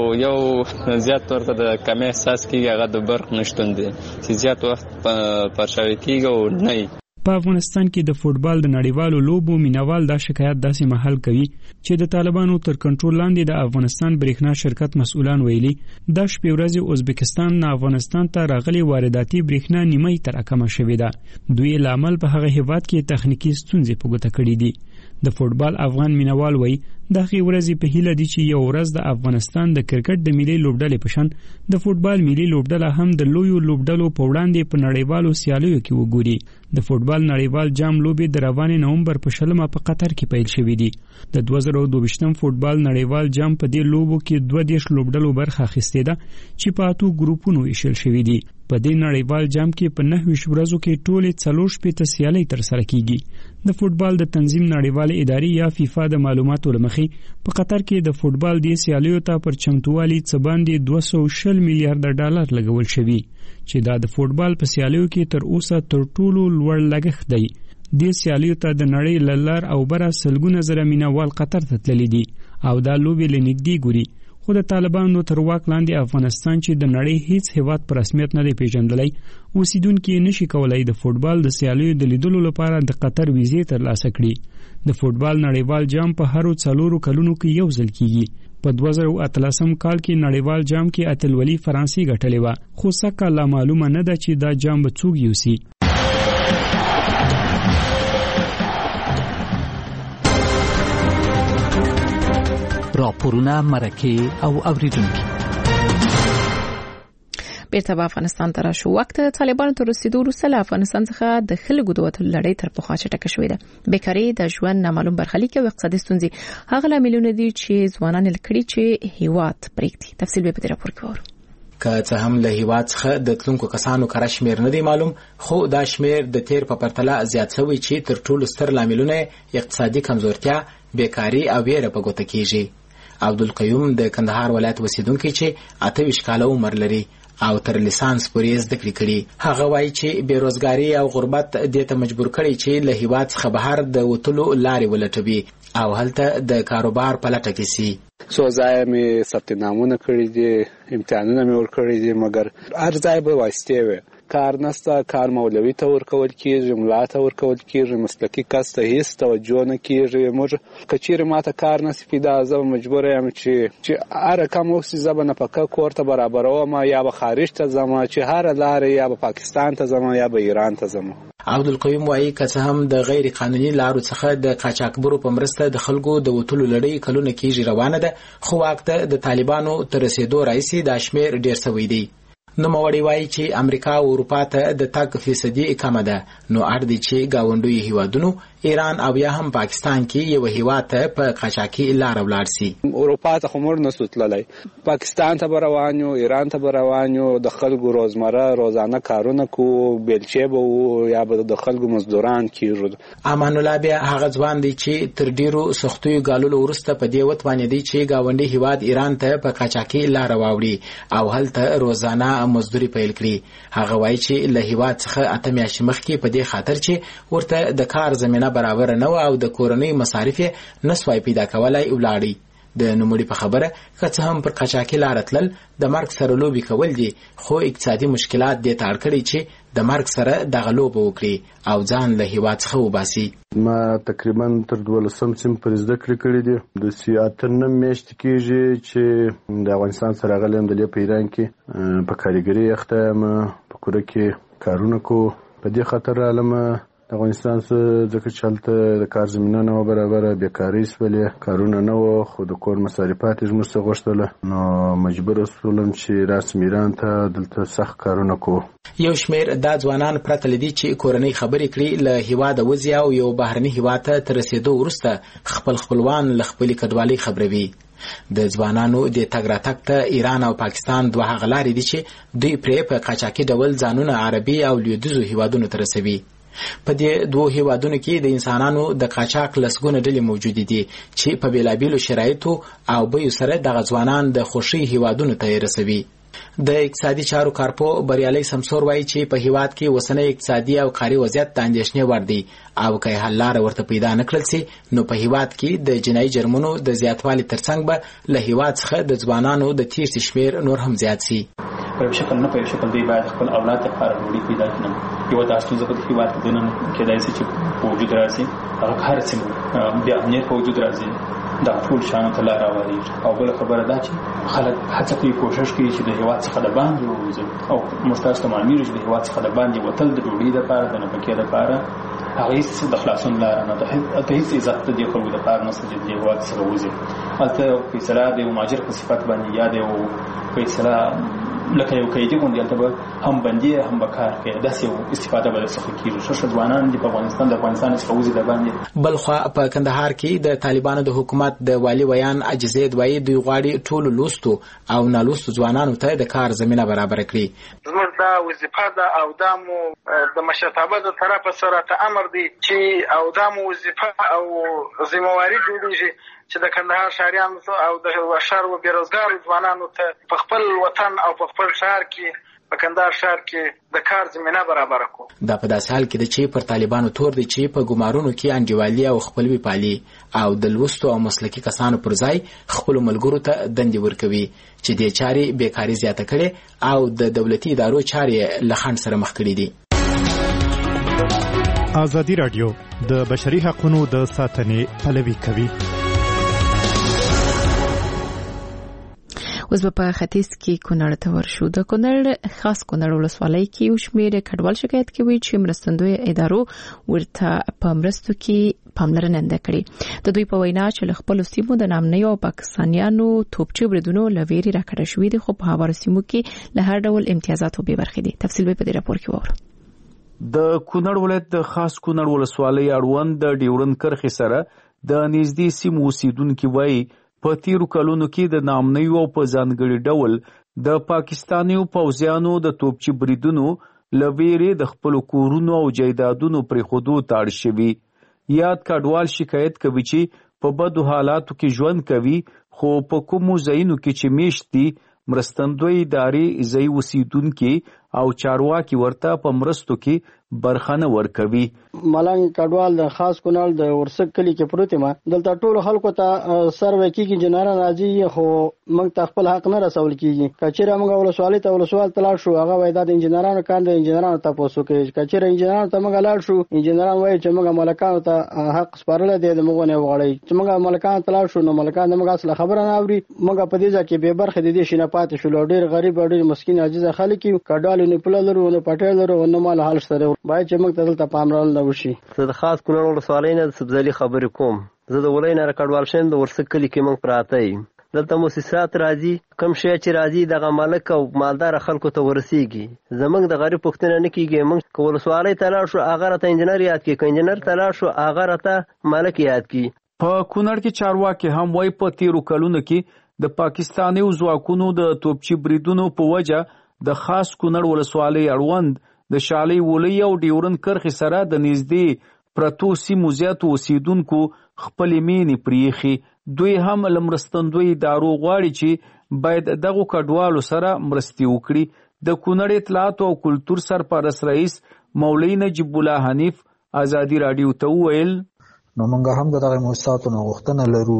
Speaker 4: یو زیات ورته د کمی احساس کیږي هغه د برق نشتون دی چې زیات وخت پرشاوي کیږي او نه.
Speaker 5: په افغانستان کې د فوټبال د نړیوالو لوبو مینوال دا شکایت داسې محل کوي چې د طالبانو تر کنټرول لاندې د افغانستان برېښنا شرکت مسؤلان ویلي دا شپې ورځې ازبکستان نه افغانستان ته راغلي وارداتي برېښنا نیمه تر کمه شوې ده. دوی لامل په هغه هیواد کې تخنیکی ستونزې په ګوته کړې دي. د فوټبال افغان مینوال وایي دغه ورځې په هیله دي چې یو ورځ د افغانستان د کرکټ د ملي لوبډلې په شان د فوټبال ملي لوبډله هم د لویو لوبډلو په وړاندې په نړیوالو سیالیو کې وګوري. د فوټبال نړیوال جام لوبې د روانې نومبر په شلمه په قطر کې پیل شوې دي. د دوه زره دوهویشتم فوټبال نړیوال جام په دې لوبو کې دوه دیرش لوبډلو برخه اخیستې ده چې په اتو ګروپونو ویشل شوي دي. په دې نړیوال جام کې په نهه ویشت ورځو کې ټولې څلور شپېته سیالۍ ترسره کیږي. د فوټبال د تنظیم نړیوالې ادارې یا فیفا د معلوماتو له مخې په قطر کې د فوټبال د سیالیو ته پر چمتووالي څه باندې دوه سوه شل میلیارډ ډالر لګول شوي چې دا د فوټبال په سیالیو کې تر اوسه تر ټولو لوړ لګښت دی. د سیالیو ته د نړۍ له لار او بره سلګونه زره مینوال قطر ته تللي دي او دا لوبې له نږدې ګوري. خو د طالبانو تر واک لاندې افغانستان چې د نړۍ هیڅ هیواد په رسمیت نه دی پیژندلی، اوسیدونکي نشي کولای د فوټبال د سیالیو د لیدلو لپاره د قطر ویزې ترلاسه کړي. د فوټبال نړیوال جام په هرو څلورو کلونو کې یو ځل کیږي. په دوه زره اتلسم کال کې نړیوال جام کې اتلولي فرانسې ګټلې و، خو سکه لا معلومه نه ده چې دا جام به څوک یوسي.
Speaker 15: راپورونه، مرکې او اوریدونکي.
Speaker 1: بیرته به افغانستان ته راشو. وخت طالبانو تر رسیدو وروسته له افغانستان څخه د خلکو د وتلو لړۍ تر پخوا چټکه شوې ده. بیکاري د ژوند نامعلوم برخلیک او اقتصادي ستونزې هغه لاملونه دي چې ځوانان یې کړي چې هیواد پرېږدي. تفصیل به په دې راپور کې وورو.
Speaker 16: که څه هم له هیواد څخه د تلونکو کسانو کره شمیر نه دی معلوم، خو دا شمیر د تیر په پرتله زیات شوی چې تر ټولو ستر لاملونه اقتصادي کمزورتیا، بیکاري او ویره په ګوته کېږي. عبدالقیوم د کندهار ولایت اوسیدونکی چې اته ویشت کاله عمر لري او تر لیسانس پورې زده کړې کړي، هغه وایي چې بیروزګاري او غربت دې ته مجبور کړي چې له هیواد څخه بهر د وتلو لارې ولټوي او هلته د کاروبار په لټه کې سي.
Speaker 2: څو ځایه مې ثبت نامونه کړي دي، امتحانونه مې ورکړي دي، مګر هر ځای به واسطې وي. کار نسته، کار مولوي ته ورکول کېږي، ملا ته ورکول کېږي، مسلکي کس ته هیڅ توجه نه کېږي. موږ که چیرې ماته کار نصیب پیدا زه مجبور یم چې چې هر کم اوسي زه به نفقه کور ته برابروم، یا به خارج ته ځم، چې هر لارې یا به پاکستان ته ځم یا به ایران ته ځم.
Speaker 16: عبدالقیوم وایي که څه هم د غیر قانوني لارو څخه د قاچاقبرو په مرسته د خلکو د وتلو لړۍ کلونه کېږي روانه ده، خو واک ته د طالبانو تر رسېدو راهیسې دا شمېر ډېر سوی دی. نوموړی وایي چې امریکا او اروپا ته د تګ فیصدي کمه ده، نو اړ دی چې ګاونډیو هیوادونو ایران او یا هم پاکستان کې یو هیواد ته په قاچاقي لار ولاړ سي.
Speaker 2: اروپا ته خو موږ نسو تللی، پاکستان ته به روان یو، ایران ته به روان یو، د خلکو روزمره روزانه کارونه کوو، بیلچې به وو یا به د خلکو مزدوران کیږو.
Speaker 16: امان الله بیا هغه ځوان دی چې تر ډیرو سختیو ګاللو وروسته په دې وتوانېدی چې ګاونډي هیواد ایران ته په قاچاقي لار واوړي او هلته روزانه مزدوري پیل کړي. هغه وایي چې له هیواد څخه اته میاشتې مخکې په دې خاطر چې ورته د کار زمینه برابر نه و او د کورنۍ مصارف یې نسوای پیدا کولای ولاړی. د نوموړي په خبره که څه هم پر قاچاقي لاره تلل د مرګ سره لوبې کول دي، خو اقتصادي مشکلات دې ته اړ کړي چې د مرګ سره دغه لوبه وکړي او ځان له هیواد څخه وباسي.
Speaker 17: ما تقریبا تر دولسم صنف پورې زده کړې کړې دي. د اته نهه میاشتې کېږي چې د افغانستان سره راغلی یم. د دې په ایران کې په کاریګري اخته یم، په کوره کې کارونه کوو. په دې خاطر رالم افغانستان څخه ځکه چې هلته د کار زمینه نه وه برابره، بیکاري شولې، کارونه نه وه، خو د کور مصارفات یې زموږ څخه غوښتله، نو مجبوره شولم چې راسم ایران ته، دلته سخت کارونه کوو.
Speaker 16: یو شمېر دا ځوانان پرته له دې چې کورنۍ خبرې کړي له هیواده وځي او یو بهرني هیواد ته تر رسېدو وروسته خپل خپلوان له خپلې کډوالۍ خبروي. د ځوانانو د تګ راتګ ته ایران او پاکستان دوه هغه لارې دي چې دوی پرې په قاچاقي ډول ځانونه عربي او لویدیځو هیوادونو ته رسوي. په دې دوه هیوادونو کې د انسانانو د قاچاق لسګونه ډلې موجودې دي چې په بیلابیلو شرایطو او بیو سره دغه ځوانان د خوښۍ هیوادونو ته رسوي. د اقتصادي چارو کارپو بریالي سمسور وایي چې په هیواد کې اوسنی اقتصادي او کاري وضعیت د اندېښنې وړ دی او که حل لاره ورته پیدا نه کړل سي، نو په هیواد کې د جنایي جرمونو د زیاتوالي ترڅنګ به له هیواد څخه د ځوانانو د تیښتې شمېر نور هم زیات سي.
Speaker 18: په یو شکل نه په یو شکل دوی باید خپل اولاد لپاره ډوډۍ پیدا کړي. یوه دا ستونزه په هیواد کې دننه کېدای شي چې په وجود راسي، هغه هر څه د امنیت په وجود راځي، دا ټول شیانو ته لاره هواریږي. او بله خبره دا چې خلک هڅه کوي، کوشش کوي چې د هیواد څخه د باندې ووځي، او موږ تاسو ته معلومیږي چې د هیواد څخه د باندې وتل د ډوډۍ لپاره، د نفقې لپاره، هغه هېڅ د خلاصون لاره نه ده. هلته هېڅ عزت د دې خلکو لپاره نشته چې د هیواد څخه ووځي. هلته فیصله د یو مهاجر په صفت باندې یا د یو فیصله لکه یو قیدي غوندې هلته به هم بندي هم به کار کوي، داسې یو استفاده به څخه کېږي. ښه ښه ځوانان دي په افغانستان د افغانستان څخه وځي د باندې.
Speaker 16: بل خوا په کندهار کې د طالبانو د حکومت د والي ویان عجزې دوایي دوی غواړي ټولو لوستو او نالوستو ځوانانو ته د کار زمینه برابره کړي.
Speaker 19: زموږ دا وظیفه ده او دا مو د مشرتابه د طرفه سره ته امر دی چې او دا مو وظیفه او ذمہواري جوړیږي چې د کندهار ښاریانو او د ښار و بیروزګارو ځوانانو ته په خپل وطن او په خپل ښار کې په کندهار ښار کې د کار زمینه برابره کړو.
Speaker 16: دا په داسې حال کې ده چې پر طالبانو تور دی چې په ګمارونو کې انډیوالي او خپلوي پالي او د لوستو او مسلکي کسانو پر ځای خپلو ملګرو ته دندې ورکوي چې دې چارې بیکاري زیاته کړي او د دولتي ادارو چارې له خنډ سره مخ کړي دي.
Speaker 20: ازادي راډیو د بشري حقوقو د ساتنې پلوي کوي.
Speaker 1: اوس په ختیځ کې کونړ ته ورشو. د کونړ خاص کونړ ولسوالۍ کې یو شمېر کډوال شکایت کوي چې مرستندوی ادارو ورته په مرستو کې پاملرنه نه کړې. د دوی په وینا چې خپل سیمو د نامنیو او پاکستانیانو توپچي بریدونو لويري راکړه شوې دي، خو په هوارو سیمو کې له هر ډول امتیازاتو به برخې دي. تفصیل به په دې راپور کې وورو.
Speaker 20: د کونړ ولایت د خاص کونړ ولسوالۍ اړوند د ډیورن کرخې سره د نږدې سیمو اوسیدونکو وایي په تیرو کلونو کې د نامنیو او په ځانګړي ډول د پاکستانیو پوځیانو د توپچي بریدونو لويري د خپل کورونو او جایدادونو پر خودو تاړ شوی. یاد کډوال شکایت کوي چې په بدو حالاتو کې ژوند کوي، خو په کومو ځایونو کې چې میشت دي مرستندوی ادارې ځای اوسیدونکي او چارواکي ورته په مرستو کې برخه نه ورکوي.
Speaker 21: ملنګ کډوال د خاص کونړ د ورسک کلی کې پروت ما دلته ټول خلکو ته سروي کیږي جنرال راځي، خو موږ ته خپل حق نه رسول کیږي. کچېره موږ ولسوالۍ ته ولسوال تلل شو، هغه وای د انجنیرانو کار د انجنیرانو تاسو کې کچېره انجنیرانو ته موږ لاړ شو، انجنیران وای چې موږ ملکانو ته حق سپارل دي د موږ نه وغړی چې موږ ملکان تلل شو، نو ملکان موږ اصله خبره نه اوري. موږ په دې ځکه به برخه دي شي نه پاتې شو. ډېر غریب ډېر مسکین عاجز خلک کډوال نه پللرو نه پټل لرو نه مال حال سره باید چې موږ ته دلته پامرال نه وشي.
Speaker 22: زه د خاص کونړ ولسوالۍ نه د سبزلي خبرې کوم. زه د ولای نه کډوال شم د ورسک کلی کې موږ پراته یم. دلته موسسات راځي، کم شی چې راځي دغه مالک او مالدار خلکو ته ورسیږي. زمونږ د غریب پښتنه نه کیږي. موږ کو ولسوالۍ ته لاړ شو هغه راته انجنیر یاد کی، ک انجنیر ته لاړ شو هغه راته مالک یاد کی.
Speaker 20: په کونړ کې چارواکي هم وای په تیرو کلونو کې د پاکستاني ځواکونو د توپچي بریدونو په وجه د خاص کونړ ولسوالۍ اړوند د شالۍ ولۍ او ډیورن کرخې سره د نږدې پرتو سیمو زیاتو اوسیدونکو خپلې مینې پریښي. دوی هم له مرستندوی ادارو غواړي چې باید دغو کډوالو سره مرستې وکړي. د کونړ اطلاعات او کلتور سرپرست رئیس مولوي نجیب الله حنیف ازادي رادیو ته وویل
Speaker 23: نو موږ هم دغه موسساتو نه غوښتنه لرو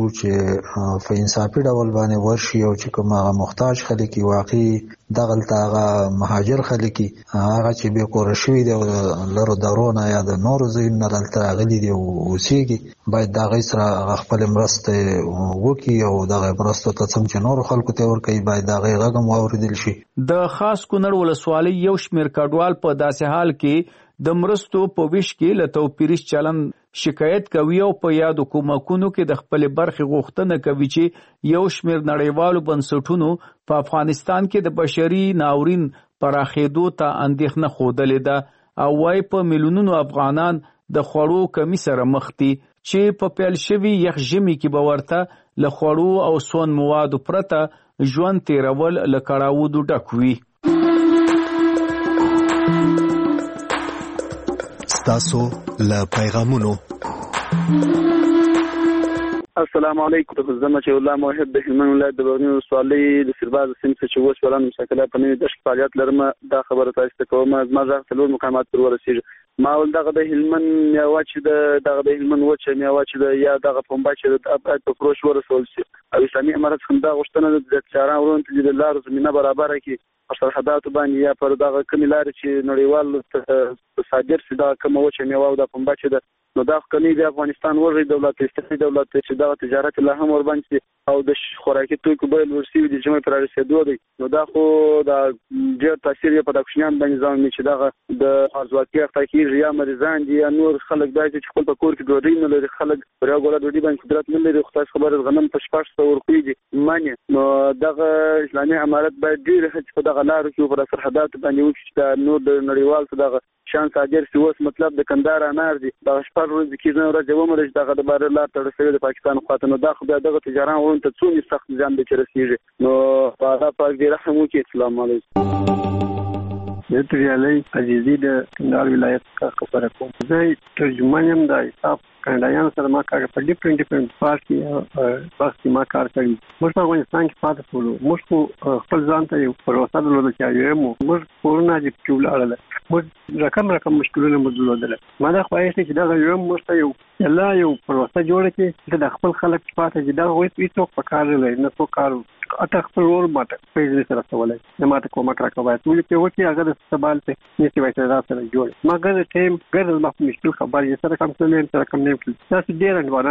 Speaker 23: چې په انصافي ډول باندې ورشي او چې کوم هغه محتاج خلک واقعي دغلته هغه مهاجر خلک هغه چې به کور شوي دي او لرو درونه یا د نورو ځایونو دلته راغلي دي او اوسېږي باید دغه سره خپل مرسته وکړي او دغه مرستو ته څنګه چې نورو خلکو ته ورکوي باید دغه غږ هم واورېدل شي.
Speaker 20: د خاص کونړ ولسوالۍ یو شمېر کډوال په داسې حال کې د مرستو په ویش کې له توپیریش چلن شکایت کوي او په یادو کومکونو کې د خپل برخې غوښتنه کوي چې یو شمېر نړیوالو بنسټونو په افغانستان کې د بشري ناورین پراخېدو ته اندېښنه ښودلې ده او وايي په میلیونونو افغانان د خوړو کمی سره مخ دي چې په پیل شوي یخ ژمي کې به ورته له خوړو او سون موادو پرته ژوند تیرول له کړاوودو ډک وي.
Speaker 24: تاسو له پیغامونو
Speaker 25: السلام علیکم. زه مچ الله موحد د هلمند ولایت د بغنی ولسوالۍ د سرباز سیمه چې اوس ولانه مشکله په نوې د فعالیت لرم. دا خبره تاسو ته کوم. ما ځکه څلور مقامات پر ورسېږي. ما ول دغه د هلمند میوه چې د دغه د هلمند وچه میوه چې د یا دغه پنبه چې د ابعاد په فروش ورسول شي او اسلامي امارت څنګه غوښتنه د چاران ورون ته د لار زمينه برابر کړي سرحدات باندې یا پر دغه کمی لار چې نړیوال صادر سي دا کوم وچه میوه او د پنبه چې د نو دا کمی د افغانستان ورغی دولت استثنایی دولت چې دا تجارت له هم ور باندې او د خوراکي توکو بیل ورسي د جمعې پر رسیدو دی. نو دا خو دا ډېر تاثیر په دښمنان باندې ځان چې دا د ازواکي اخلاقي یا مریضان دي یا نور خلک دای چې خپل په کور کې ډوډۍ نه لري، خلک پر یو ګوله ډوډۍ باندې قدرت نه لري. خو خبره غنم په شپږ سو ورکوي معنی. نو دغه اسلامي امارت باید ډېر هڅه په دغه لارو کې پر سرحدات باندې وکړي چې نور د نړیوال څخه دغه شان صادر سی اوس مطلب د کندهار انار دي د شپږ ورځې کې نه راځي ومرج دغه د بار لار تر رسېدو د پاکستان خواته. نو دا خو دغه تجارت ورون ته څومره سخت ځان به رسیږي. نو په هغه پاک دی رحم وکړي. السلام علیکم.
Speaker 26: زه تریالي عزیزي د کندهار ولایت څخه خبره کوم. زه ترجمان یم د حساب کاناډایانو سره ما کار په ډیفرنٹ ډیفرنٹ پارت کې وخت ما کار کوي. موږ په افغانستان کې پاتې شولو. موږ خو خپل ځان ته یو پروسه درلوده چې یو موږ کورونا د ټول اړه موږ رقم رقم مشکلونه موږ درلودل. ما دا خواهش چې دا یو موږ ته یو الله یو پروسه جوړه کړي د خپل خلک پاتې چې دا وایي هیڅ په کار نه نه څو کار اته خپل ور ماته پیژنې سره سوالای نه ماته کومک راکوي. ټول په وکی هغه د سوال ته نشي وایي دا سره جوړ. ما ګر ټیم ګر ما مشکل خبر یې سره کوم څه نه سره کوم نه تاسو ډیر انواران ما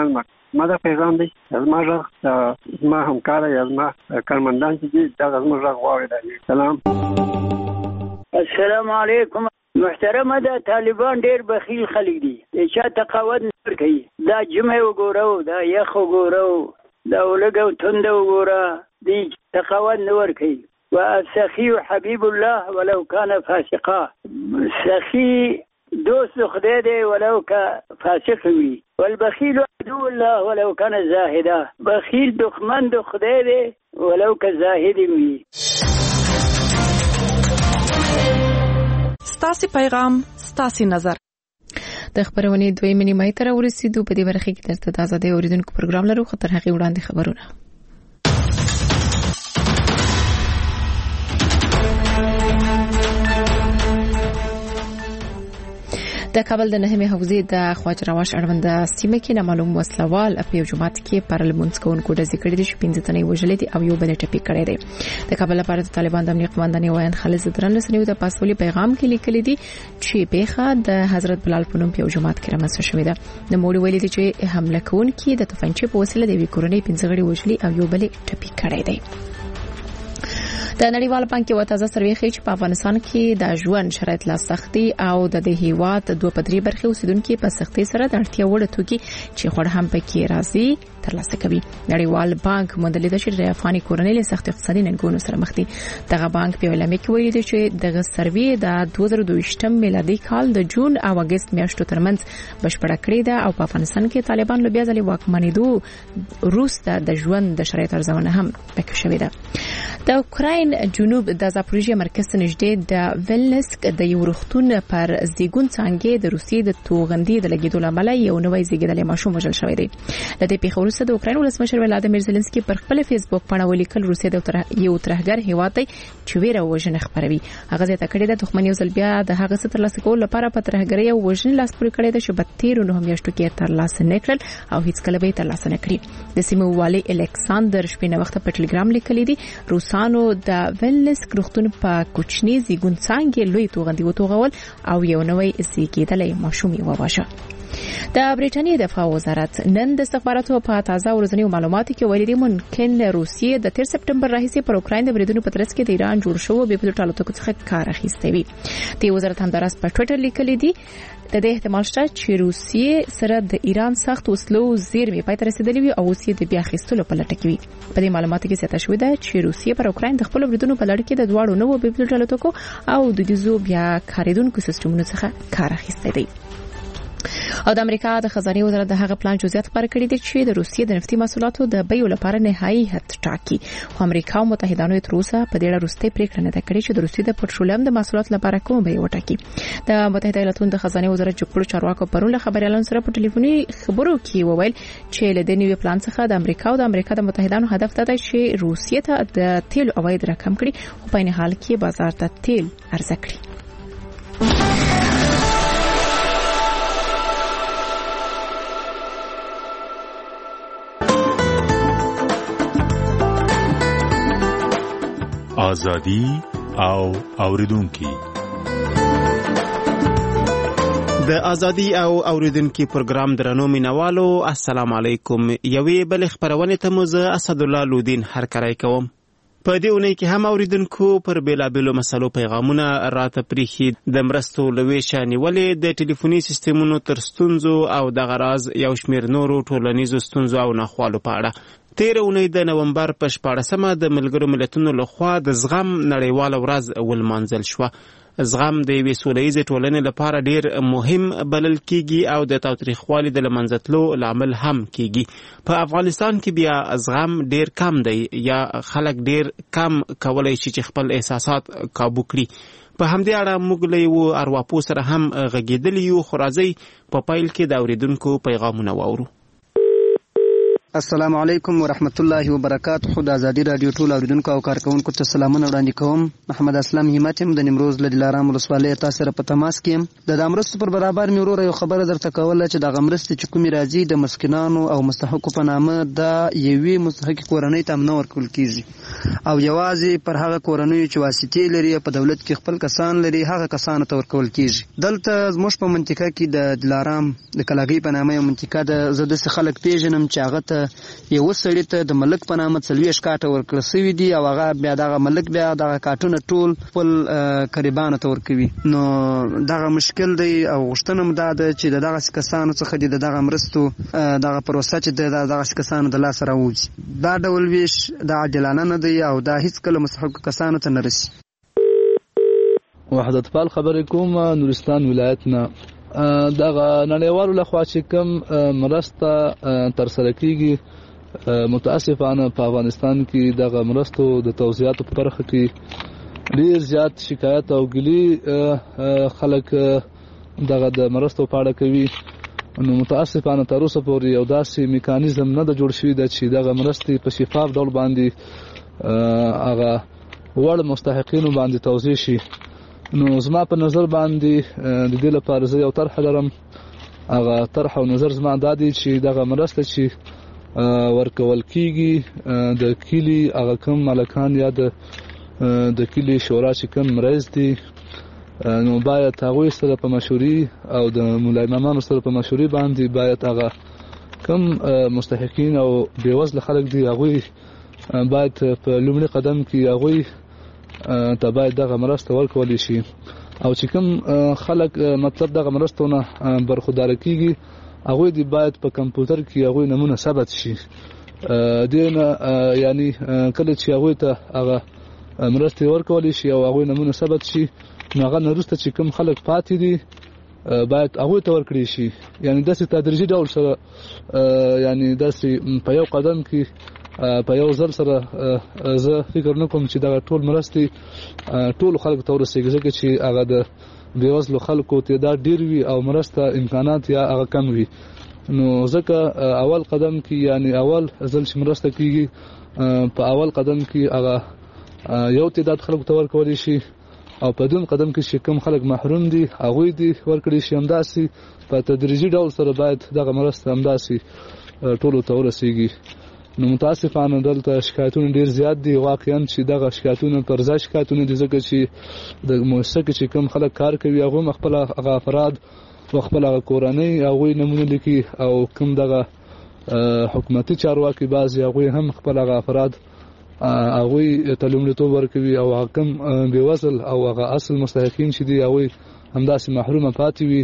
Speaker 26: ما دا پیغام دی زما غږ زما همکار یا زما کارمندان چې دا زما غږ واوري. سلام.
Speaker 3: السلام علیکم. محترمه دا طالبان ډیر بخیل خلک دي، چا تقاعد نه کوي. دا جمعه وګورو، دا یخ وګورو، دا ولګو تند وګوره، دي تقاعد نه ور کوي. والسخي حبيب الله ولو كان فاسقا. سخي دوست خدای دی ولو که فاسق وي. والبخيل عدو الله ولو كان زاهدا. بخیل دښمن د خدای دی ولو که زاهد وي.
Speaker 1: ستاسو پیغام، ستاسو نظر. د خبرونې دویمه نیمه تر ورسېدو. په دې برخه کې درته د آزادۍ اوریدونکو پروګرام لرو، خو تر هغې وړاندې خبرونه. د کابل د نهمې حوزې د خواجه رواش اړونده سیمه کې نامعلوم وسلوال په یو جومات کې پر لمونځ کوونکو ډزې کړې دي چې پنځه تنه وژلي دي او یو بل ټپي کړی دی. د کابل لپاره د طالبان د امنیه قوماندان ویان خالد زدران رسنیو ته پاسولي پیغام کې لیکلي دي چې پیښه د حضرت بلال په نوم په یو جومات کې رامنځته شوې ده. نوموړي ویلي دي چې حمله کوونکي د توفانچې په وسیله د یوې کورنۍ پنځه غړي وژلي او یو بل ټپي کړی دی. د نړیوال بانک یو تازه سروې ښیي چې په افغانستان کې د ژوند شرایط لا سختي او د دې هیواد دوه په درې برخې اوسیدونکو په سختي سره د اړتیا وړ توکي چې خور هم پکې راځي ترلاسه کوي. نړیوال بانک موندلې ده چې د افغاني کورنۍ له سخت اقتصادي ننګونو سره مخ دي. دغه بانک په اعلامیه کې ویلي دی چې دغه سروې د دوه زره دوه ویشتم میلادي کال د جون او اگست میاشتو ترمنځ بشپړه کړې ده او په افغانستان کې طالبان له بیا ځلې واکمنېدو وروسته د ژوند د شرایط ارزونه هم پکې شوې ده. د اوکراین جنوب د زاپوریژیا مرکز ته نږدې د ویلنسک د یو روغتون پر زیګون څانګې د روسیې د توغندي د لګیدو لامل یو نوی زیږیدلی ماشوم وژل شوی دی. د دې پیښې وروسته د اوکراین ولسمشر ولادیمیر زيلنسکي پر خپل فیسبوک باندې ولیکل روسیې د یو ترهګر هیواد دی چې ویره وژنه خبروي. هغه زیاته کړې ده دښمن یو ځل بیا د هغه څه ترلاسه کولو لپاره په ترهګرۍ او وژنې لاس پورې کړی ده چې په تیرو نهو میاشتو کې ترلاسه نه کړل او هیڅ کله به یې ترلاسه نه کړي. د سیمې والي الکساندر شپې نه وخت په ټلګرام لیکلي دي روسانو د ویلنسک روغتون په کوچني زیګون څانګې لوی توغندي وتوغول او یو نوی زیږیدلی ماشوم یې وواژه. د برېټانیا دفاع وزارت نن د استخباراتو په تازه ورځنیو معلوماتو کې ویلي دي ممکن روسیې د تیر سپټمبر راهیسې پر اوکراین د بریدونو په ترڅ کې د ایران جوړ شوو بې پلوټ الوتکو څخه کار اخیستی وي. د وزارت همداراز په ټویټر لیکلي دي د دې احتمال شته چې روسیې سره د ایران سخت وسلو زیرمې پای ته رسیدلې وي او اوس یې د بیا اخیستلو په لټه کې وي. په دې معلوماتو کې زیاته شوې ده چې روسیې پر اوکراین د خپل بریدونو په لړ کې د دواړو نوو بې پلوټ الوتکو او د دودیزو بیا کاریدونکو سیستمونو څخه کار اخیستی دی. او د امریکا د خزانه وزارت د هغه پلان جزئیات خبر کړي دي چې د روسیې د نفتي محصولاتو د بیو لپاره نهایي حد ټاکي. خو امریکا او متحدانو تر اوسه په دې اړه وروستۍ پریکړه نه ده کړې چې د روسیې د پټرولیم د محصولاتو لپاره کوم بیه وټاکي. د متحده ایالاتونو د خزانه وزارت جګړو چارواکو پرون له خبريالانو سره په ټلیفوني خبرو کې وویل چې له دې نوي پلان څخه د امریکا او د امریکا د متحدانو هدف ده چې روسیې ته د تیل عواید راکم کړي او په نه حال کې بازار ته تیل عرضه کړي.
Speaker 6: آزادی او اوریدونکي د ازادي او اوریدونکو پروګرام درنو مینوالو السلام علیکم. یوې بل خبرونه ته مو زه اسد الله لودین هرکړی کوم. په دې اونۍ کې هم اوریدونکو پر بیلابیلو مسلو پیغامونه راته پریخي د مرستو لويشه نیولې د ټلیفوني سیستمونو تر ستونزو او د غراز یو شمیر نورو ټولنیزو ستونزو او ناخوالو په اړه. تیر اونۍ د نومبر په شپاړسمه د ملګرو ملتونو لخوا د زغم نړیواله ورځ ولمانځل شوه. زغم د یوې سولهییزې ټولنې لپاره ډیر مهم بلل کیږي او د تاوتریخوالي د لمنځتلو لامل هم کیږي. په افغانستان کې بیا زغم ډیر کم دی یا خلک ډیر کم کولای شي چې خپل احساسات قابو کړي. په همدې اړه موږ له یو ارواپو سره هم غږېدلی یو، خو راځئ په پیل کې د اوریدونکو پیغامونه واورو.
Speaker 7: السلام علیکم ورحمت الله وبرکاته. خو د ازادي رادیو ټول اوریدونکو او کارکونکو ته سلامونه وړاندې کوم. محمد اسلام همت هم د نیمروز له دلارام ولسوالۍ تاسو سره په تماس کې یم. د امرستو پر برابر مې ورور یو خبره درته کوله چې د امرستو چې کومې راځي د مسکینانو او مستحقو په نامه د یوې مستحق کورنۍ ته نه ورکول کیږي او یوازې پر هغه کورنۍ چې واسطې لري په دولت کې خپل کسان لري هغه کسانو ته ورکول کیږي. دلته زموږ په منطقه کې د دلارام د کلاغي په نامه یو منطقه ده. زه داسې خلک پیژنم چې هغه ته یو سړی ته د ملک په نامه څلوېښت کاټه ورکړل سوي دي او هغه بیا دغه ملک بیا دغه کاټونه ټول خپل قریبانو ته ورکوي. نو دغه مشکل دی او غوښتنه م دا ده چې د دغسې کسانو څخه دي د دغه مرستو دغه پروسه چې د دغسې کسانو د لاسه راوځي. دا ډول ویش دا عادلانه نه دی او دا هیڅکله مستحقو کسانو ته نه رسي.
Speaker 8: وحدت پال خبرې کوم نورستان ولایت نه. دغه نړیوالو لخوا چې کوم مرسته ترسره کیږي متاسفانه په افغانستان کې دغه مرستو د توزیعاتو په برخه کې ډیر زیات شکایت او ګیلي خلک دغه د مرستو په اړه کوي. نو متاسفانه تر اوسه پورې یو داسې میکانیزم نه د جوړ شوی د چې دغه مرستې په شفاف ډول باندې هغه وړ مستحقینو باندې توزیع شي. نو زما په نظر باندې د دې لپاره زه یو طرح لرم. هغه طرح او نظر زما دا دی چې دغه مرسته چې ورکول کیږي د کلی هغه کوم مالکان یا د د کلی شورا چې کوم رئیس دي نو باید هغوی سره په مشورې او د مولای امامانو سره په مشورې باندې باید هغه کوم مستحقین او بېوزله خلک دي هغوی باید په لومړي قدم کې هغوی ته باید دغه مرسته ورکولی شي او چې کوم خلک مطلب دغه مرستو نه برخورداره کیږي هغوی دی باید په کمپیوټر کې هغوی نمونه ثبت شي. دې نه یعنی کله چې هغوی ته هغه مرستې ورکولی شي او هغوی نمونه ثبت شي نو هغه نه وروسته چې کوم خلک پاتې دي باید هغوی ته ورکړي شي. یعنی داسې تدریجي ډول سره یعنی داسې په یو قدم کې په یو ځل سره زه فکر نه کوم چې دغه ټول مرستې ټولو خلکو ته ورسېږي ځکه چې هغه د بېوزلو خلکو تعداد ډېر وي او مرسته امکانات یا هغه کم وي. نو ځکه اول قدم کې یعنی اول ځل چې مرسته کېږي په اول قدم کې هغه یو تعداد خلکو ته ورکولی شي او په دویم قدم کې چې کوم خلک محروم دي هغوی دي ورکړي شي. همداسې په تدریجي ډول سره باید دغه مرسته همداسې ټولو ته ورسېږي. نو متاسفانه دلته شکایتونه ډیر زیات دي. واقعا چې دغه شکایتونه پر ځای شکایتونه دي ځکه چې د مؤسسه کې چې کوم خلک کار کوي هغه خپل هغه افراد او خپل هغه کورنۍ هغوی نمونه لیکي او کوم دغه حکومتي چارواکي بعضې هغوی هم خپل هغه افراد هغوی ته لومړیتوب ورکوي او هغه کوم بېوزل او هغه اصل مستحقین چې دي هغوی همداسې محرومه پاتې وي.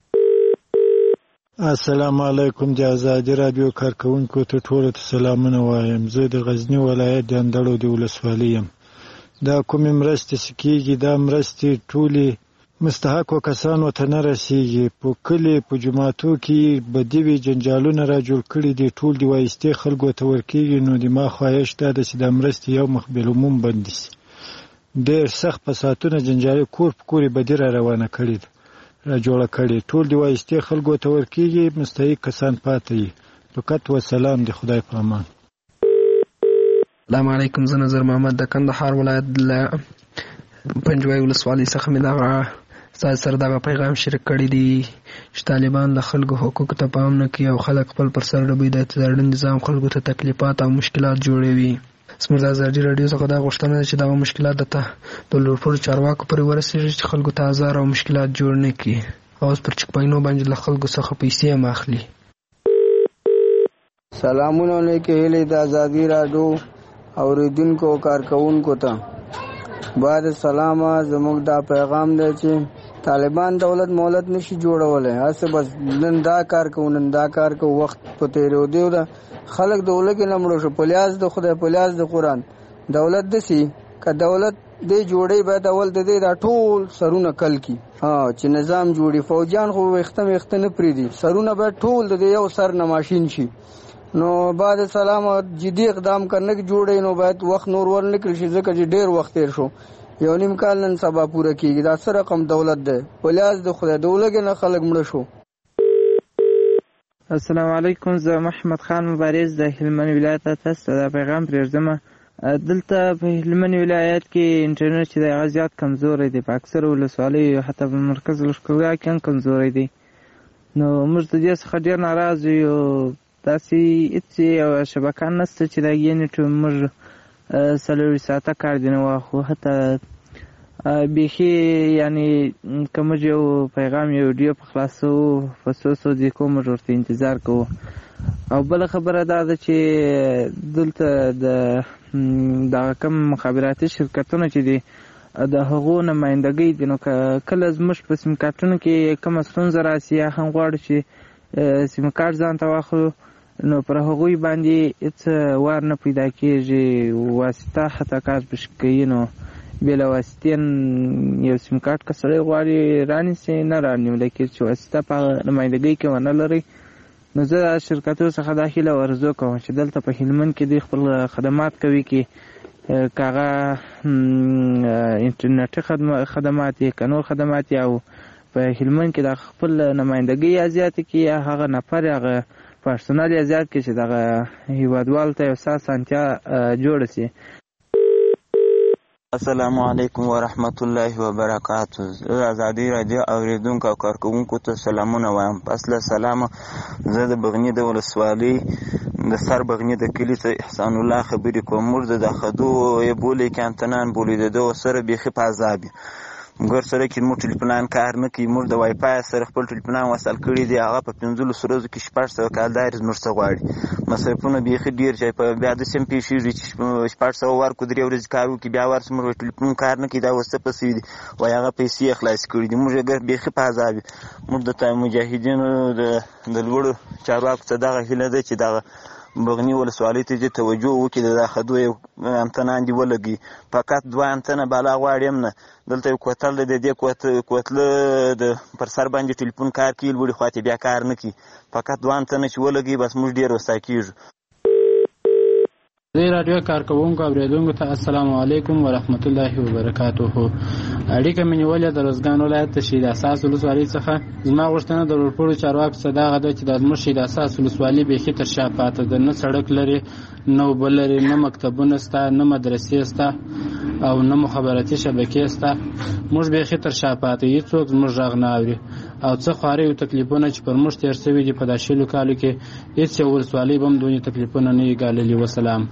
Speaker 9: السلام علیکم. د ازادي رادیو کارکونکو ته ټولو ته سلامونه وایم. زه د غزني ولایت د اندړو د ولسوالۍ یم. دا کومې مرستې چې کېږي دا مرستې ټولې مستحقو کسانو ته نه رسېږي. په کلي په جوماتو کې بدي وي جنجالونه را جوړ کړي دي ټول د وایستې خلکو ته ورکېږي. نو د ما خواهش دا ده چې دا مرستې یو مخ بالعموم بندې شي. ډېر سخت فسادونه جنجالي کور په کور بدي را روانه کړې ده را جوړه کړي ټول د وایستې خلکو ته ورکېږي مستحق کسان پاتې وي. فقط وسلام د خدای په امان.
Speaker 10: السلام علیکم. زه نظر محمد د کندهار ولایت له پنجوای ولسوالۍ څخه مې دغه ستاسو سره دغه پیغام شریک کړی دی چې طالبان د خلکو حقوقو ته پام نه کوي او خلک خپل پر سر ډبوي. د اعتراضي نظام خلکو ته تکلیفات او مشکلات جوړوي. زموږ د ازادي راډیو څخه دا غوښتنه ده چې دغه مشکلات د د لوړپوړو چارواکو پورې ورسېږي چې خلکو ته ازار او مشکلات جوړ نه کړي او اوس پر چک پاینو باندې له خلکو څخه پیسې هم اخلي.
Speaker 11: سلامونه علیکم. هیلې د ازادي راډیو اوریدونکو او کارکونکو ته بعد سلامه زموږ دا پیغام دی چې طالبان دولت مولت نشي جوړولای. هسه بس نن دا کار کوو نن دا کار کوو وخت په تیرو دیو دا خلک دولت کې نمړو شو پلیاز د خدای پلیاز د قرآن دولت دسی که دولت دی جوړي باید اول د دې دا ټول سرونه کل کی ها چې نظام جوړي. فوجان خو وختم وخت نه پریدي سرونه باید ټول د یو سر نه ماشین شي. نو بعد سلام جدي اقدام کرنے کی جوړي نو باید وخت نور ور نه کړی ځکه چې ډیر وخت تیر شو. یو نیم کال نن سبا پوره کیږي. دا سره رقم دولت ده پلیاز د خدای دولت نه خلک مړ شو.
Speaker 4: السلام علیکم، زه محمد خان مبارز د هلمند ولایت تاسو ته پیغام پرېږدم. دلته په هلمند ولایت کې انټرنیټ چې دی هغه زیات کمزوری دی، په اکثره ولسوالیو حتی په مرکز لښکرګاه کې هم کمزوری دی. نو موږ د دې څخه ډېر ناراض یو. داسې هېڅ یوه شبکه نشته چې د هغې نېټ موږ څلورویشت ساعته کار دې نه واخلو. حتی بیخي یعنې که موږ یو پیغام یا ویډیو په خلاصوو په څو څو دقیقو موږ ورته انتظار کوو. او بله خبره دا ده چې دلته د دغه کوم مخابراتي شرکتونه چې دي د هغو نمایندګۍ دي، نو که کله زموږ په سیم کارټونو کې کومه ستونزه راسي یا هم غواړو چې سیم کارټ ځان ته واخلو، نو پر هغوی باندې هېڅ وار نه پیدا کېږي. واسطه حتی کار پشي کوي، نو بې له واسطې یو سیم کارټ که سړی غواړي رانیسي نه رانیولی کېږي چې واسطه په هغه نمایندګۍ کې ونه لرئ. نو زه د شرکتونو څخه دا هیله ورزو کوم چې دلته په هلمند کې دوی خپل خدمات کوي، کې که هغه انټرنیټي خدمات یې که نور خدمات یې، او په هلمند کې د خپل نمایندګۍ یا زیاتې کړي یا هغه نفر هغه پرسونل یې زیات کړي چې دغه هیوادوالو ته یو څه اسانتیا جوړه شي.
Speaker 5: السلام علیکم ورحمت الله وبرکاتو. زه ازادي راډیو اوریدونکو او کارکوونکو ته سلامونه وایم. پس له سلامه زه د بغنی د ولسوالۍ د سر بغنی د کلي ته احسان الله خبرې کوم. موږ د خدو یې بولې کې انتنان بولې د دغه سره بیخي په عذاب ګور سره کې مو ټلیفونان کار نه کوي. موږ د وای فای سره خپل ټلیفونان وصل کړي دي، هغه په پنځلس ورځو کې شپږ سوه کالدار زموږ څه غواړي. مصرفونه بیخي ډېر چې په بیا داسې هم پېښېږي چې شپږ سوه ورکړو، درې ورځې کار وکړي، بیا ورسې موږ ټلیفون کار نه کوي، دا اوس څه پسې دي وایي هغه پیسې یې خلاصې کړي دي. موږ بیخي په عذاب یو. موږ د مجاهدینو د لوړو چارواکو څخه دغه هیله ده چې دغه بغنی ولسوالۍ ته دې توجه وکړي، د خدو یو انتنان دې ولګي. فقط دوه انتنه بالا غواړي هم نه، دلته یو کوتل دی، د دې کوتله د پر سر باندې ټلیفون کار کوي، لوړې خواته بیا کار نه کوي. فقط دوه انتنه چې ولګي بس موږ ډېر وستا کېږو.
Speaker 12: د راډیو کارکوونکو اوریدونکو ته السلام علیکم ورحمت الله وبرکاتو. اړیکه مې نیولې د روزګان ولایت د شهید اساس ولسوالۍ څخه. زما غوښتنه د لوړپوړو چارواکو څخه دغه ده چې د زموږ شهید اساس ولسوالۍ بیخي تر شا پاته ده، نه سړک لري، نه اوبه لري، نه مکتبونه شته، نه مدرسې شته او نه مخابراتي شبکې شته. موږ بیخي تر شا پاته، هېڅوک زموږ غږ نه اوري او څه خوارۍ او تکلیفونه چې پر موږ تېر شوي دي په دا شلو کالو کې، هېڅ یو ولسوالۍ به هم دونې تکلیفونه نه یې ګاللي. وسلام.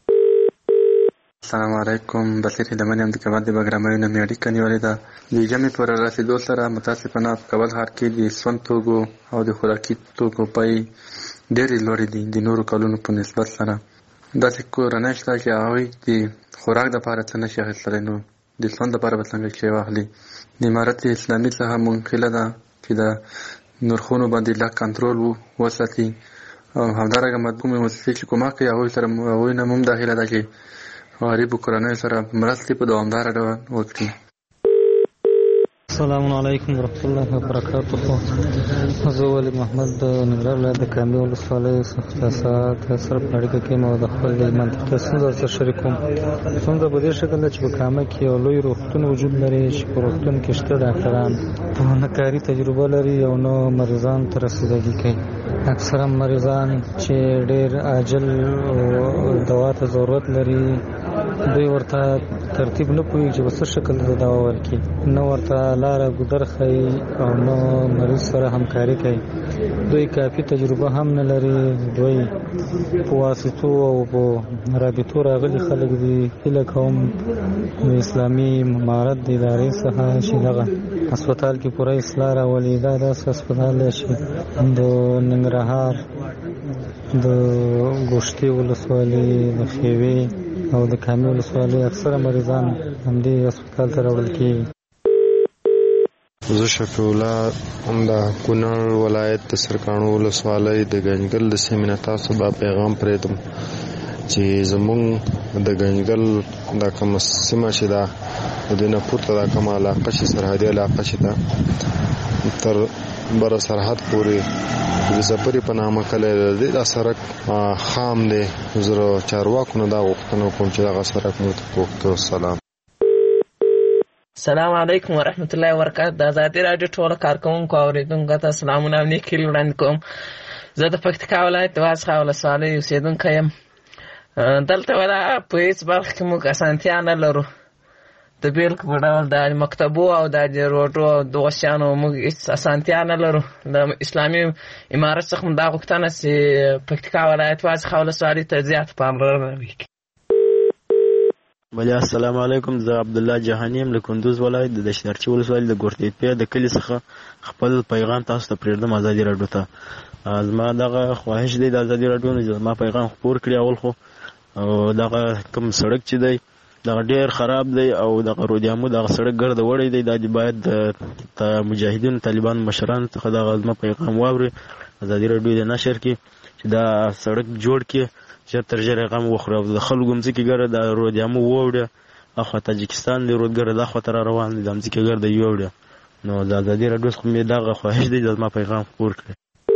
Speaker 13: السلام علیکم. بصیر هیلمن یم د کابل د بګرامۍ نه مې اړیکه نیولې ده. د جمعې پر رسېدو سره متاسفانه په کابل ښار کې د سون توکو او د خوراکي توکو پای ډېرې لوړې دي د نورو کلونو په نسبت سره. داسې کورنۍ شته چې هغوی د خوراک دپاره څه نشي اخیستلی، نو د ژوند دپاره به څنګه شی واخلي. د امارت اسلامي څخه منقله ده چې د نرخونو باندې لږ کنټرول وساتي، او همدارنګه مطبوعې مؤسسې چې کومک کوي هغوی سره هغوی نه هم دا هیله ده چې غریبو کورنیو سره مرستې په دوامداره ډول وکړي.
Speaker 14: السلام علیکم ورحمت الله وبرکاتو. زه ولي محمد د ننګرهار ولایت د کامې ولسوالۍ څخه سره په اړیکه کې یم او د خپل منطقې ستونزه سره شریکوم. ستونزه په دې شکل ده چې په کامه کې یو لوی روغتون وجود لري چې په روغتون کې شته ډاکټران نه کاري تجربه لري او نه مریضان ته رسیدګي کوي. اکثره مریضان چې ډېر عاجل دوا ته ضرورت لري دوی ورته ترتیب نه پوهېږي چې په څه شکل د دوا ورکړي، نه ورته لاره ګودر ښیي او نه مریض سره همکاري کوي. دوی کافي تجربه هم نه لري. دوی په واسطو او په رابطو راغلي خلک دي. هیله کوم د اسلامي امارت د ادارې څخه چې دغه هسپتال کې پوره اصلاح راولي. دا داسې هسپتال دی چې د ننګرهار د ګوشتې ولسوالۍ د خیوې او د کامې ولسوالۍ اکثره مریضان همدې هسپتال ته راوړل کېږي.
Speaker 15: زه شفیع الله هم د کونړ ولایت د سرکاڼو ولسوالۍ د ګنجګل د سیمې نه تاسو به پیغام پرېږدم چې زمونږ د ګنجګل دا کومه سیمه چې ده د دې نه پورته دا کومه علاقه چې سرحدي علاقه چې ده تر بره سرحد پورې د سفرې په نامه کلی دی. دا سړک خام دی. زه چارواکو نه دا غوښتنه کوم چې دغه سړک موږ ته پوښتو. سلام.
Speaker 27: السلام علیکم ورحمت الله وبرکاتو. د ازادي راډیو ټولو کارکوونکو او اورېدونکو ته سلامونه او نیکې هیلې وړاندې کوم.
Speaker 2: زه د پکتیکا ولایت د وازخا ولسوالۍ اوسېدونکی یم. دلته ولا په هېڅ برخه کې موږ اسانتیا نه لرو. د بیلګې په ډول د مکتبو او د روډو او دغه شیانو موږ هېڅ اسانتیا نه لرو. د اسلامي امارت څخه مو دا غوښتنه چې پکتیکا ولایت وازخا ولسوالۍ ته زیاته پاملرنه وکړي.
Speaker 16: بله السلام علیکم. زه عبدالله جهانی یم له کندوز ولایت د دشنرچي ولسوالۍ د ګورتیپیا د کلي څخه خپل پیغام تاسو ته پرېږدم ازادي راډیو ته. زما دغه خواهش دی د ازادي راډیو نه زما پیغام خپور کړي. اول خو او دغه کوم سړک چې دی دغه ډېر خراب دی او دغه رودیامو دغه سړک ګرده وړی دی. دا باید د مجاهدینو طالبانو مشرانو څخه دغه زما پیغام واوري، ازادي راډیو د نشر کړي چې دا سړک جوړ کړي، ژر تر ژره غم وخوري او د خلکو مځکې ګرده د رودیامو ووړي. اخوا تاجکستان دی رودګرد اخوا ته را روان دی، د مځکې ګرده یې ووړي. نو د ازادي راډیو څخه مې دغه خواهش دی چې زما پیغام خپور کړي.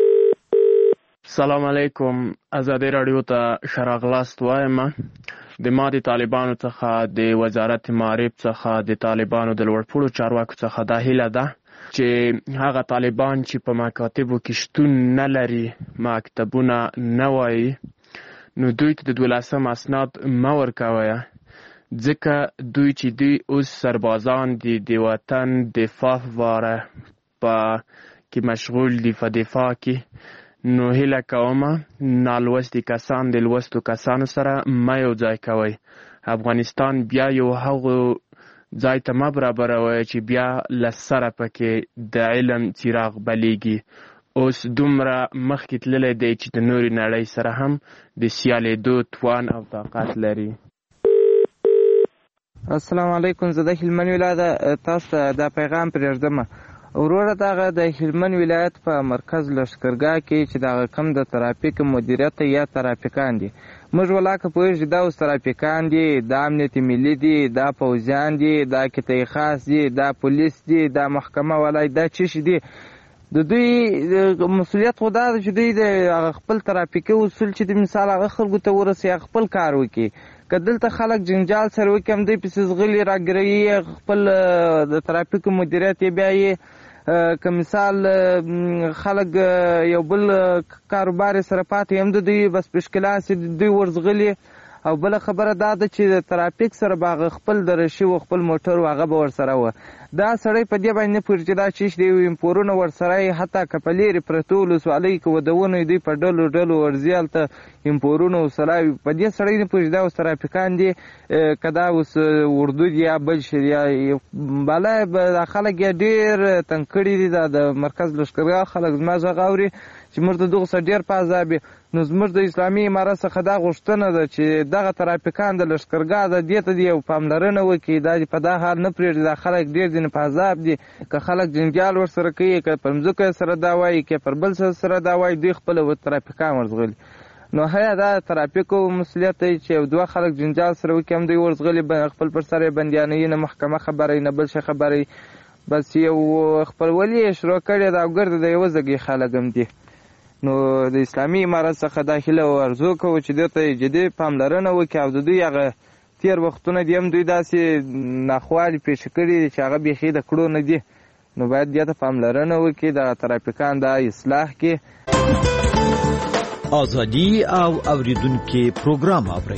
Speaker 17: سلام علیکم. ازادي راډیو ته ښه راغلاست وایم. د ما د طالبانو څخه د وزارت معارف څخه د طالبانو د لوړپوړو چارواکو څخه دا هیله ده چې هغه طالبان چې په مکاتبو کې شتون نه لري، مکتبونه نه وایي، نو دوی ته د دولسم اسناد مه ورکوئ، ځکه دوی چې دوی اوس سربازان دي د وطن دفاع واره په کې مشغول دي په دفاع کې. نو هیله کومه نالوستي کسان د لوستو کسانو سره مه یو ځای کوئ. افغانستان بیا یو هغو ځای ته مه برابروئ چې بیا له سره پکې د علم څراغ بلیږي. اوس دومره مخکې تللی دی چې د نورې نړۍ سره هم د سیالېدو توان او طاقت لري.
Speaker 4: السلام علیکم. زه د هلمند ولایت تاسو ته دا پیغام پرېږدم. وروره دغه د هلمند ولایت په مرکز لښکرګاه کې چې دغه کم د ترافیک مدیریت یا ترافیکان دي، موږ ولاکه پوهېږي دا اوس ترافیکان دي، دا امنیت ملي دي، دا پوځیان دي، دا کتۍ خاص دي، دا پولیس دي، دا محکمه ولایت، دا څه شي دي. د دوی مسؤلیت خو دا ده چې دوی د خپل ترافیکي اصول چې د مثال هغه خلکو ته ورسوي، خپل کار وکړي. که دلته خلک جنجال سره وکړي هم دوی پسې زغلي راګرهي، خپل د ترافیکو مدیریت یې بیا یې که مثال خلک یو بل کاروبار سره پاتې هم د دوی بس پشکلان سي دوی ورزغلي. او بله خبره دا ده چې د ترافیک سره به هغه خپل درشي و خپل موټر و هغه به ورسره وه. دا سړی په دې باندې نه پوهېږي چې دا چیش دی امپورونه ورسره یې حتی که په لرې پرتو ولسوالۍ کې ودونه دوی په ډلو ډلو ورځي هلته امپورونه ورسره وي. په دې سړی نه پوهېږي دا اوس ترافیکان دي که دا اوس اردو دي یا بل شي یا بالا دا خلک یې ډېر تنګ کړي دي. دا د مرکز لښکرګاه خلک زما غږ اوري چې موږ د دغو سره ډېر په عذاب یو. نو زموږ د اسلامي امارت څخه دا غوښتنه ده چې دغه ترافیکان د لښکرګاه د دې ته دې یو پاملرنه وکړي، دا په دا حال نه پرېږدي. دا خلک ډېر ځینې په عذاب دي. که خلک جنجال ورسره کوي، که پر مځکه سره دا وایي، که پر بل سره دا وایي، دوی خپله ترافیکان ورزغلي. نو هیا دا ترافیکو مسؤلیت دی چې یو دوه خلک جنجال سره وکړي هم دوی ورزغلي، خپل پر سر یې بندیانوي، نه محکمه خبره نه بل شی خبره، بس یو خپلولي یې شروع کړې ده او ګرده د یوه ځګې خلک هم دي. نو د اسلامي امارت څخه دا هیله او ارزو کوو چې دې ته جدي پاملرنه وکړي او د دوی هغه تېر وختونه دي هم دوی داسې ناخوالې پېښې کړي دي چې هغه بیخي د کړو نه دي. نو باید دې ته پاملرنه وکړي، دغه ترافیکان دا اصلاح کړي.
Speaker 18: ازادي او اوریدونکو پروګرام اورئ.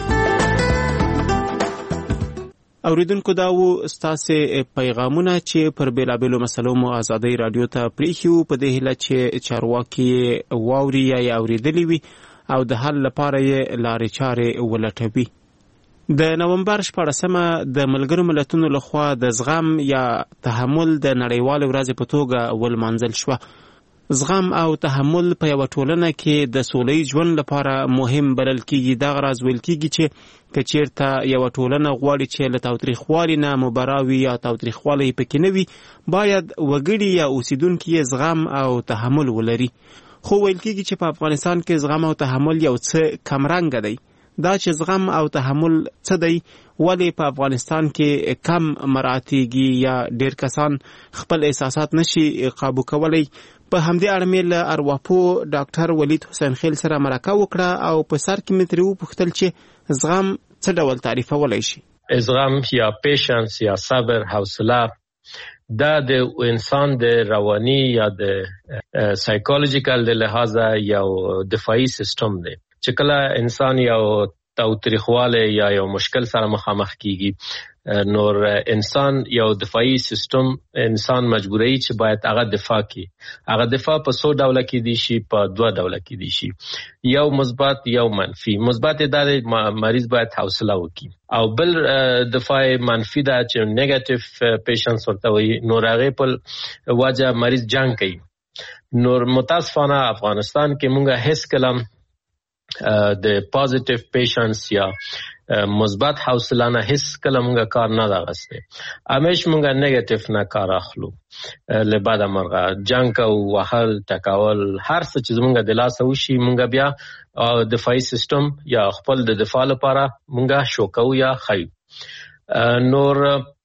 Speaker 6: اوریدونکو دا و ستاسې پیغامونه چې پر بیلابیلو مسلو مو ازادۍ راډیو ته پریښي په دې هیله چې چارواکي واوري یا یې اورېدلي وي او د حل لپاره یې لارې چارې ولټوي. د نومبر شپاړسمه د ملګرو ملتونو لخوا د زغم یا تحمل د نړیوالې ورځې په توګه ولمانځل شوه. زغم او تحمل په یوه ټولنه کې د سوله ژوند لپاره مهم بلل کېږي. دغه راز ویل کېږي چې که چېرته یوه ټولنه غواړي چې له تاوتریخوالي نه مبرا وي یا تاوتریخوالی پکې نه وي، باید وګړي یا اوسیدونکي یې زغم او تحمل ولري. خو ویل کېږي چې په افغانستان کې زغم او تحمل یو څه کمرنګه دی. دا چې زغم او تحمل څه دی، ولې په افغانستان کې کم مراعاتېږي یا ډېر کسان خپل احساسات نشي قابو کولی، په همدې اړه مې له ارواپوه ډاکټر ولید حسین خیل سره مرکه وکړه او په سر کې مې ترې وپوښتل چې زغم څه ډول تعریفولی شي.
Speaker 19: زغم یا پیشنس یا صبر، حوصله دا د انسان د رواني یا د سایکولوژیکل د لحاظه یو دفاعي سیستم دی چې کله انسان یو تاوتریخواله یا یو مشکل سره مخامخ کیږي نور انسان یو دفاعي سیستم انسان مجبوري چې باید هغه دفاع کوي. هغه دفاع په څو ډوله کې دي شي، په دوه ډوله کې دي شي، یو مثبت یو منفي. مثبت دا دی مریض باید حوصله وکړي، او بل دفاع منفي دا چې نیگیټیو پیشنټس ورته وایي، نور هغه په وجه مریض جنگ کوي. نور متاسفانه افغانستان کې مونږه هیڅ کلم د پوزټیو پیشنټس یا مثبت حوصله نه هیڅ کله مونږه کار نه دا غسته. همیش مونږه نیگیټیو نه کار اخلو. لبعد مرغه جنگ او وحل ټکاول هر څه چې مونږه د لاس وشي مونږه بیا دفاعي سیستم یا خپل د دفاع لپاره مونږه شوکو یا خایو. نور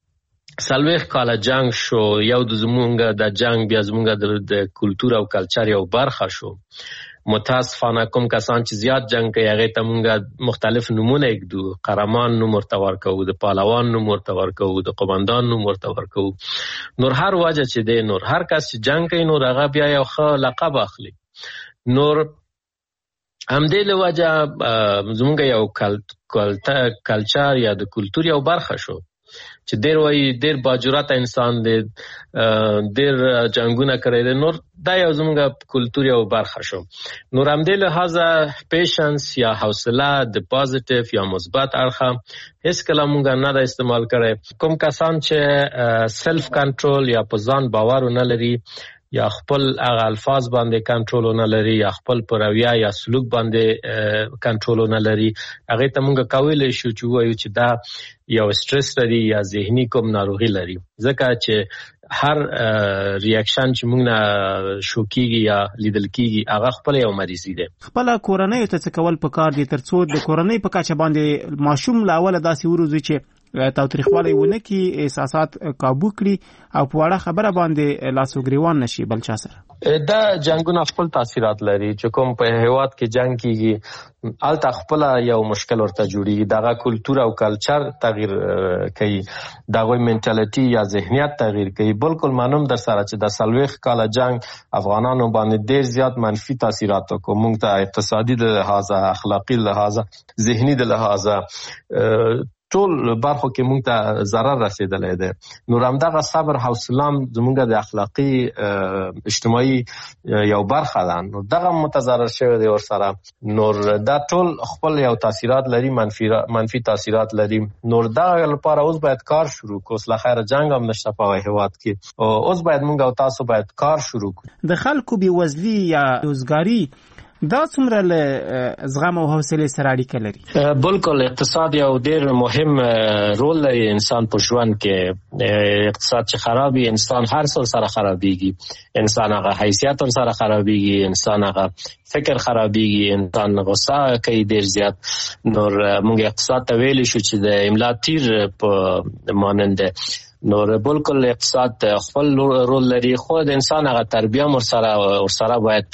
Speaker 19: سلويخ کاله جنگ شو، یو د زمونږه د جنگ بیا زمونږه د کلچر او کلچر یو برخه شو. متاسفانه کوم کسان چې زیات جنگ کوي هغه ته مونږه مختلف نمونه اګدو، قهرمان نوم ورته ورکو، د پهلوان نوم ورته ورکو، د قومندان نوم ورته ورکو. نور هر وجه چې دی، نور هر کس چې جنگ کوي نور هغه بیا یو ښه لقب اخلي. نور همدې له وجه زمونږه یو کلچر یا د کلچر یو برخه شو چې ډیر وایي ډیر باجرات انسان دی، ډیر جنگونه کړی دی. نور دا یو زموږه کلچر یو برخه شو. نور همدې لحاظه پیشنس یا حوصله د پوزټیو یا مثبت اړخه هیڅ کله مونږ نه دا استعمال کړی. کوم کسان چې سلف کنټرول یا په ځان باور نه لري یا خپل هغه الفاظ باندې کنټرول نه لري یا خپل پرویا یا سلوک باندې کنټرول نه لري، هغه ته مونږ کولی شو چې وایو چې دا یو سټرس لري یا ذهني کوم ناروغي لري. ځکه چې هر ریاکشن چې مونږ نه شوکیږي یا لیدل کیږي هغه خپل یو مریضي دی.
Speaker 6: خپل کورنۍ ته څه کول پکار دي ترڅو د کورنۍ په کچه باندې ماشوم لاول داسې وروزي چې تاوتریخوالی ونه کی احساسات قابو کړي او په وړه خبره باندې لاسوګریوان نشي بل چا سره.
Speaker 19: دا جنگونه خپل تاثیرات لري چې کوم په هیواد کې جنگ کیږي الته خپل یو مشکل ورته جوړیږي، دغه کلچر او کلچر تغییر کوي، دغه منټالیټي یا ذهنیت تغییر کوي. بالکل معلوم در سره چې د سلويخ کاله جنگ افغانانو باندې ډیر زیات منفي تاثیرات وکړو، موږ ته اقتصادي د لحاظه، اخلاقی لحاظه، ذهني د لحاظه ټول برخو کې موږ ته ضرر رسیدلی دی. نور همدغه صبر حوصله زموږ د اخلاقی اجتماعي یو برخه ده، نو دغه متضرر شوی دی ورسره. نور دا ټول خپل یو تاثیرات لري، منفي منفي تاثیرات لري. نور دغه لپاره اوس باید کار شروع کړو. اوس له خیره جنګ هم نشته په هیواد کې، اوس باید موږ او تاسو باید کار شروع کړو.
Speaker 6: د خلکو بېوزلي یا روزګاري دا څومره له زغم او حوصله سره اړیکه لري؟
Speaker 19: بالکل اقتصاد یو ډیر مهم رول لري انسان په ژوند کې. اقتصاد چې خرابي انسان هر څه سره خرابيږي، انسان هغه حیثیت سره خرابيږي، انسان هغه فکر خرابيږي، انسان غصه کوي ډیر زیات. نور موږ اقتصاد ته ویل شو چې د املا تیر په مانند نور بالکل اقتصاد خپل رول لري، خو د انسان هغه تربیه مر سره ور سره باید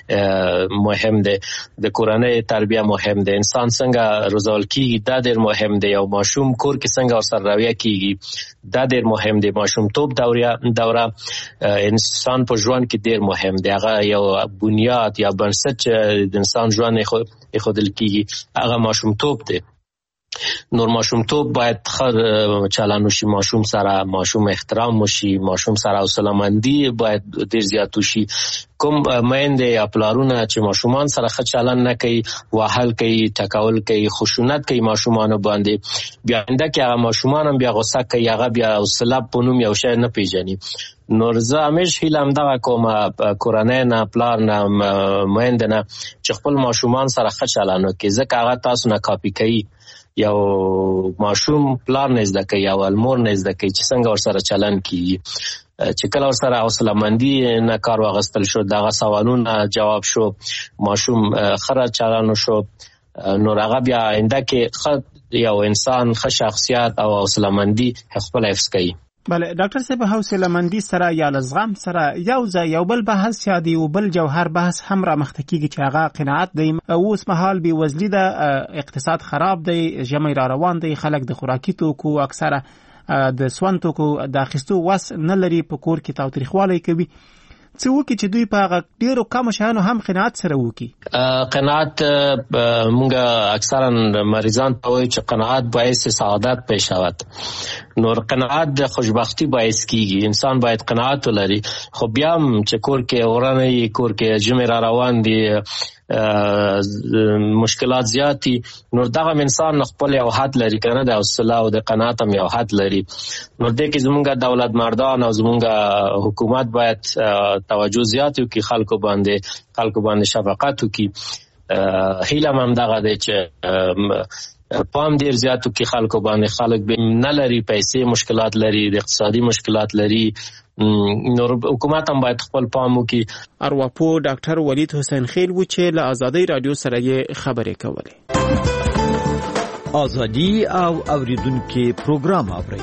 Speaker 19: مهم دی. د کورنۍ تربیه مهم دی، انسان څنګه روزول کیږي دا ډیر مهم دی. یو ماشوم کور کې څنګه ور سره رویه کیږي دا ډیر مهم دی. ماشوم توپ دوره دوره انسان په ژوند کې ډیر مهم دی. هغه یو بنیاد یا بنسټ د انسان ژوند یې خودل کیږي، هغه ماشوم توپ دی. نور ماشوم توپ باید خر چالانو شي، ماشوم سره ماشوم احترام وشي، ماشوم سره حوصله مندي باید ډیر زیات وشي. کوم میندې یا پلارونه چې ماشومان سره ښه چلند نه کوي، وهل کوي، ټکول کوي، خشونت کوي ماشومانو باندې، بیا آینده کې هغه ماشومان هم بیا غصه کوي، هغه بیا حوصله په نوم یو شی نه پیژني. نور زه همیش هیله همدغه کومه کورنۍ نه، پلار نه، میندې نه چې خپل ماشومان سره ښه چلند وکړي، ځکه هغه تاسو نه کاپي کوي. یو ماشوم پلار نه زده کوي او مور نه زده کوي چې څنګه ورسره چلند کیږي. چې کله ورسره حوصله مندي نه کار واغستل شو، دغه سوالونه جواب شو، ماشوم خره چلند شو، نور هغه بیا آینده کې یو انسان ښه شخصیت او حوصله مندي خپل حفظ کوي.
Speaker 6: بله ډاکټر صاحب، حوصله مندي سره یا لزغم سره یو ځای یو بل بحث یادي او بل جوهر بحث هم را مخته کیږي چې هغه قناعت دی. اوس مهال بې وزلي ده، اقتصاد خراب دی، ژمی را روان دی، خلک د خوراکي توکو اکثره د سون توکو د اخیستو وس نه لري، په کور کې تاوتریخوالی کوي، څه وکړي چې دوی په هغه ډېرو کمو شیانو هم قناعت سره وکړي؟
Speaker 19: قناعت مونږ اکثرا مریضان ته وایو چې قناعت باعث سعادت پیش شود. نور قناعت د خوشبختی باعث کیږي. انسان باید قناعت ولري. خو بیا هم چې کور کې ورانه کور کې جمع را روان دي، مشکلات زیاتی، نور دغه انسان خپل یو حد لري کنه، د حوصله او د قناعت هم یو حد لري. نور دې کې زمونږ دولت مردان او زمونږ حکومت باید توجه زیات وکړي، خلکو باندې خلکو باندې شفقت وکړي. هیله هم دغه دی چې پام ډیر زیات وکړي خلکو باندې. خلک نه لري پیسې، مشکلات لري، د اقتصادي مشکلات لري، نور حکومت هم باید خپل پام وکړي.
Speaker 6: ارواپوه ډاکټر ولید حسین خیل و چې له ازادۍ رادیو سره یې خبرې کولې.
Speaker 18: ازادي او اوریدونکو پروګرام اوري.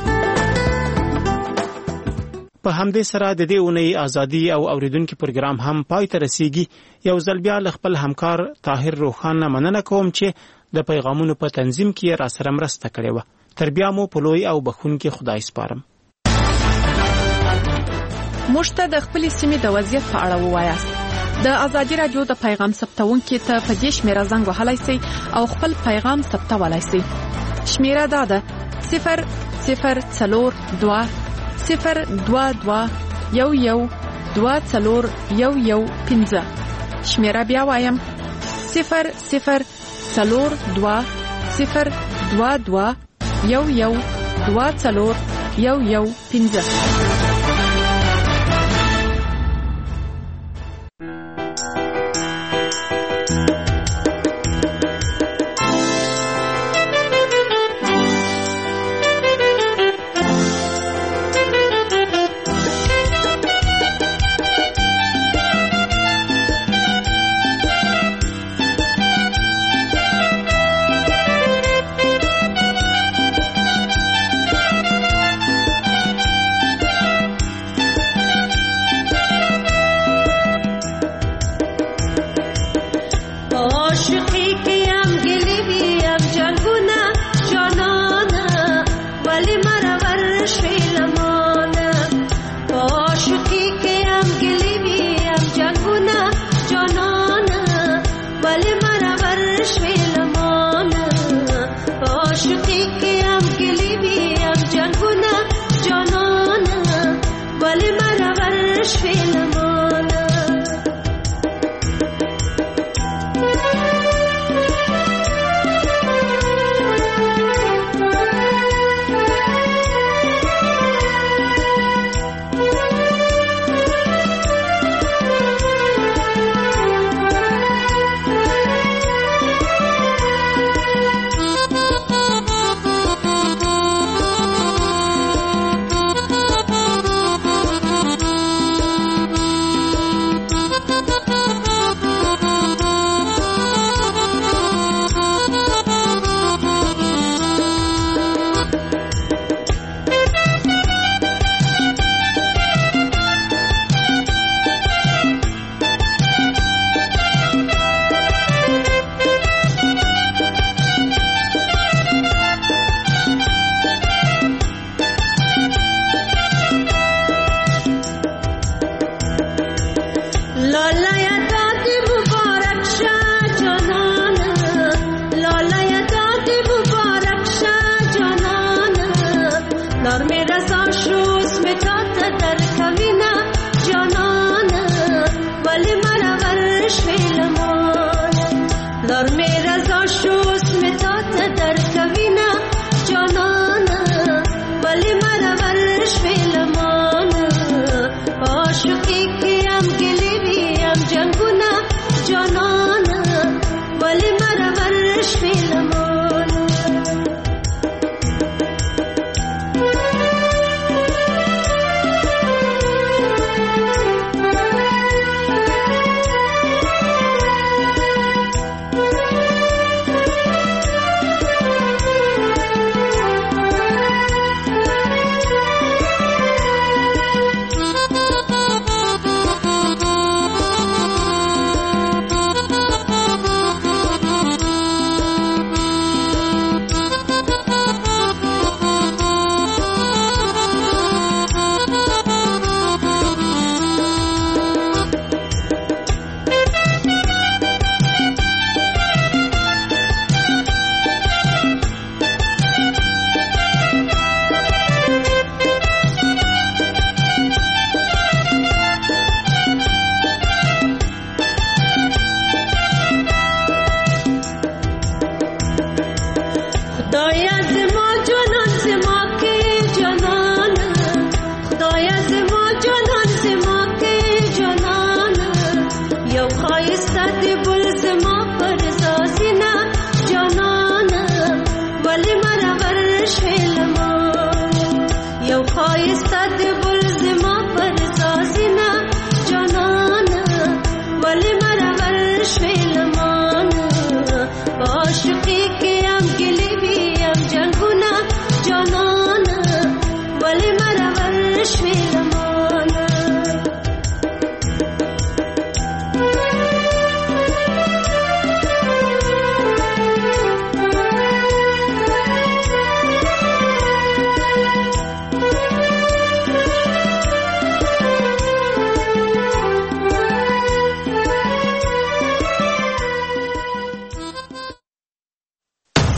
Speaker 6: په همدې سره د دې اونۍ ازادي او اوریدونکو پروګرام هم پای ته رسیږي. یو ځل بیا له خپل همکار طاهر روخان مننه کوم چې د پیغامونو په تنظیم کې را سره مرسته کړې و. تر بیا مو په لوی او بخښونکي خدای سپارم.
Speaker 1: موږ ته د خپل سیمې د وضعیت په اړه ووایاست. د ازادي رادیو د پیغام ثبتونکو ته په دې شمیره زنګ وهلای شئ او خپل پیغام ثبتولای شئ. شمیره دا ده صفر صفر څلور دوه صفر دوه دوه یو یو دوه څلور یو یو پنځه. شمیره بیا وایم صفر صفر څلور دوه صفر دوه دوه یو یو دوه څلور یو یو پنځه.
Speaker 20: دا یاد ما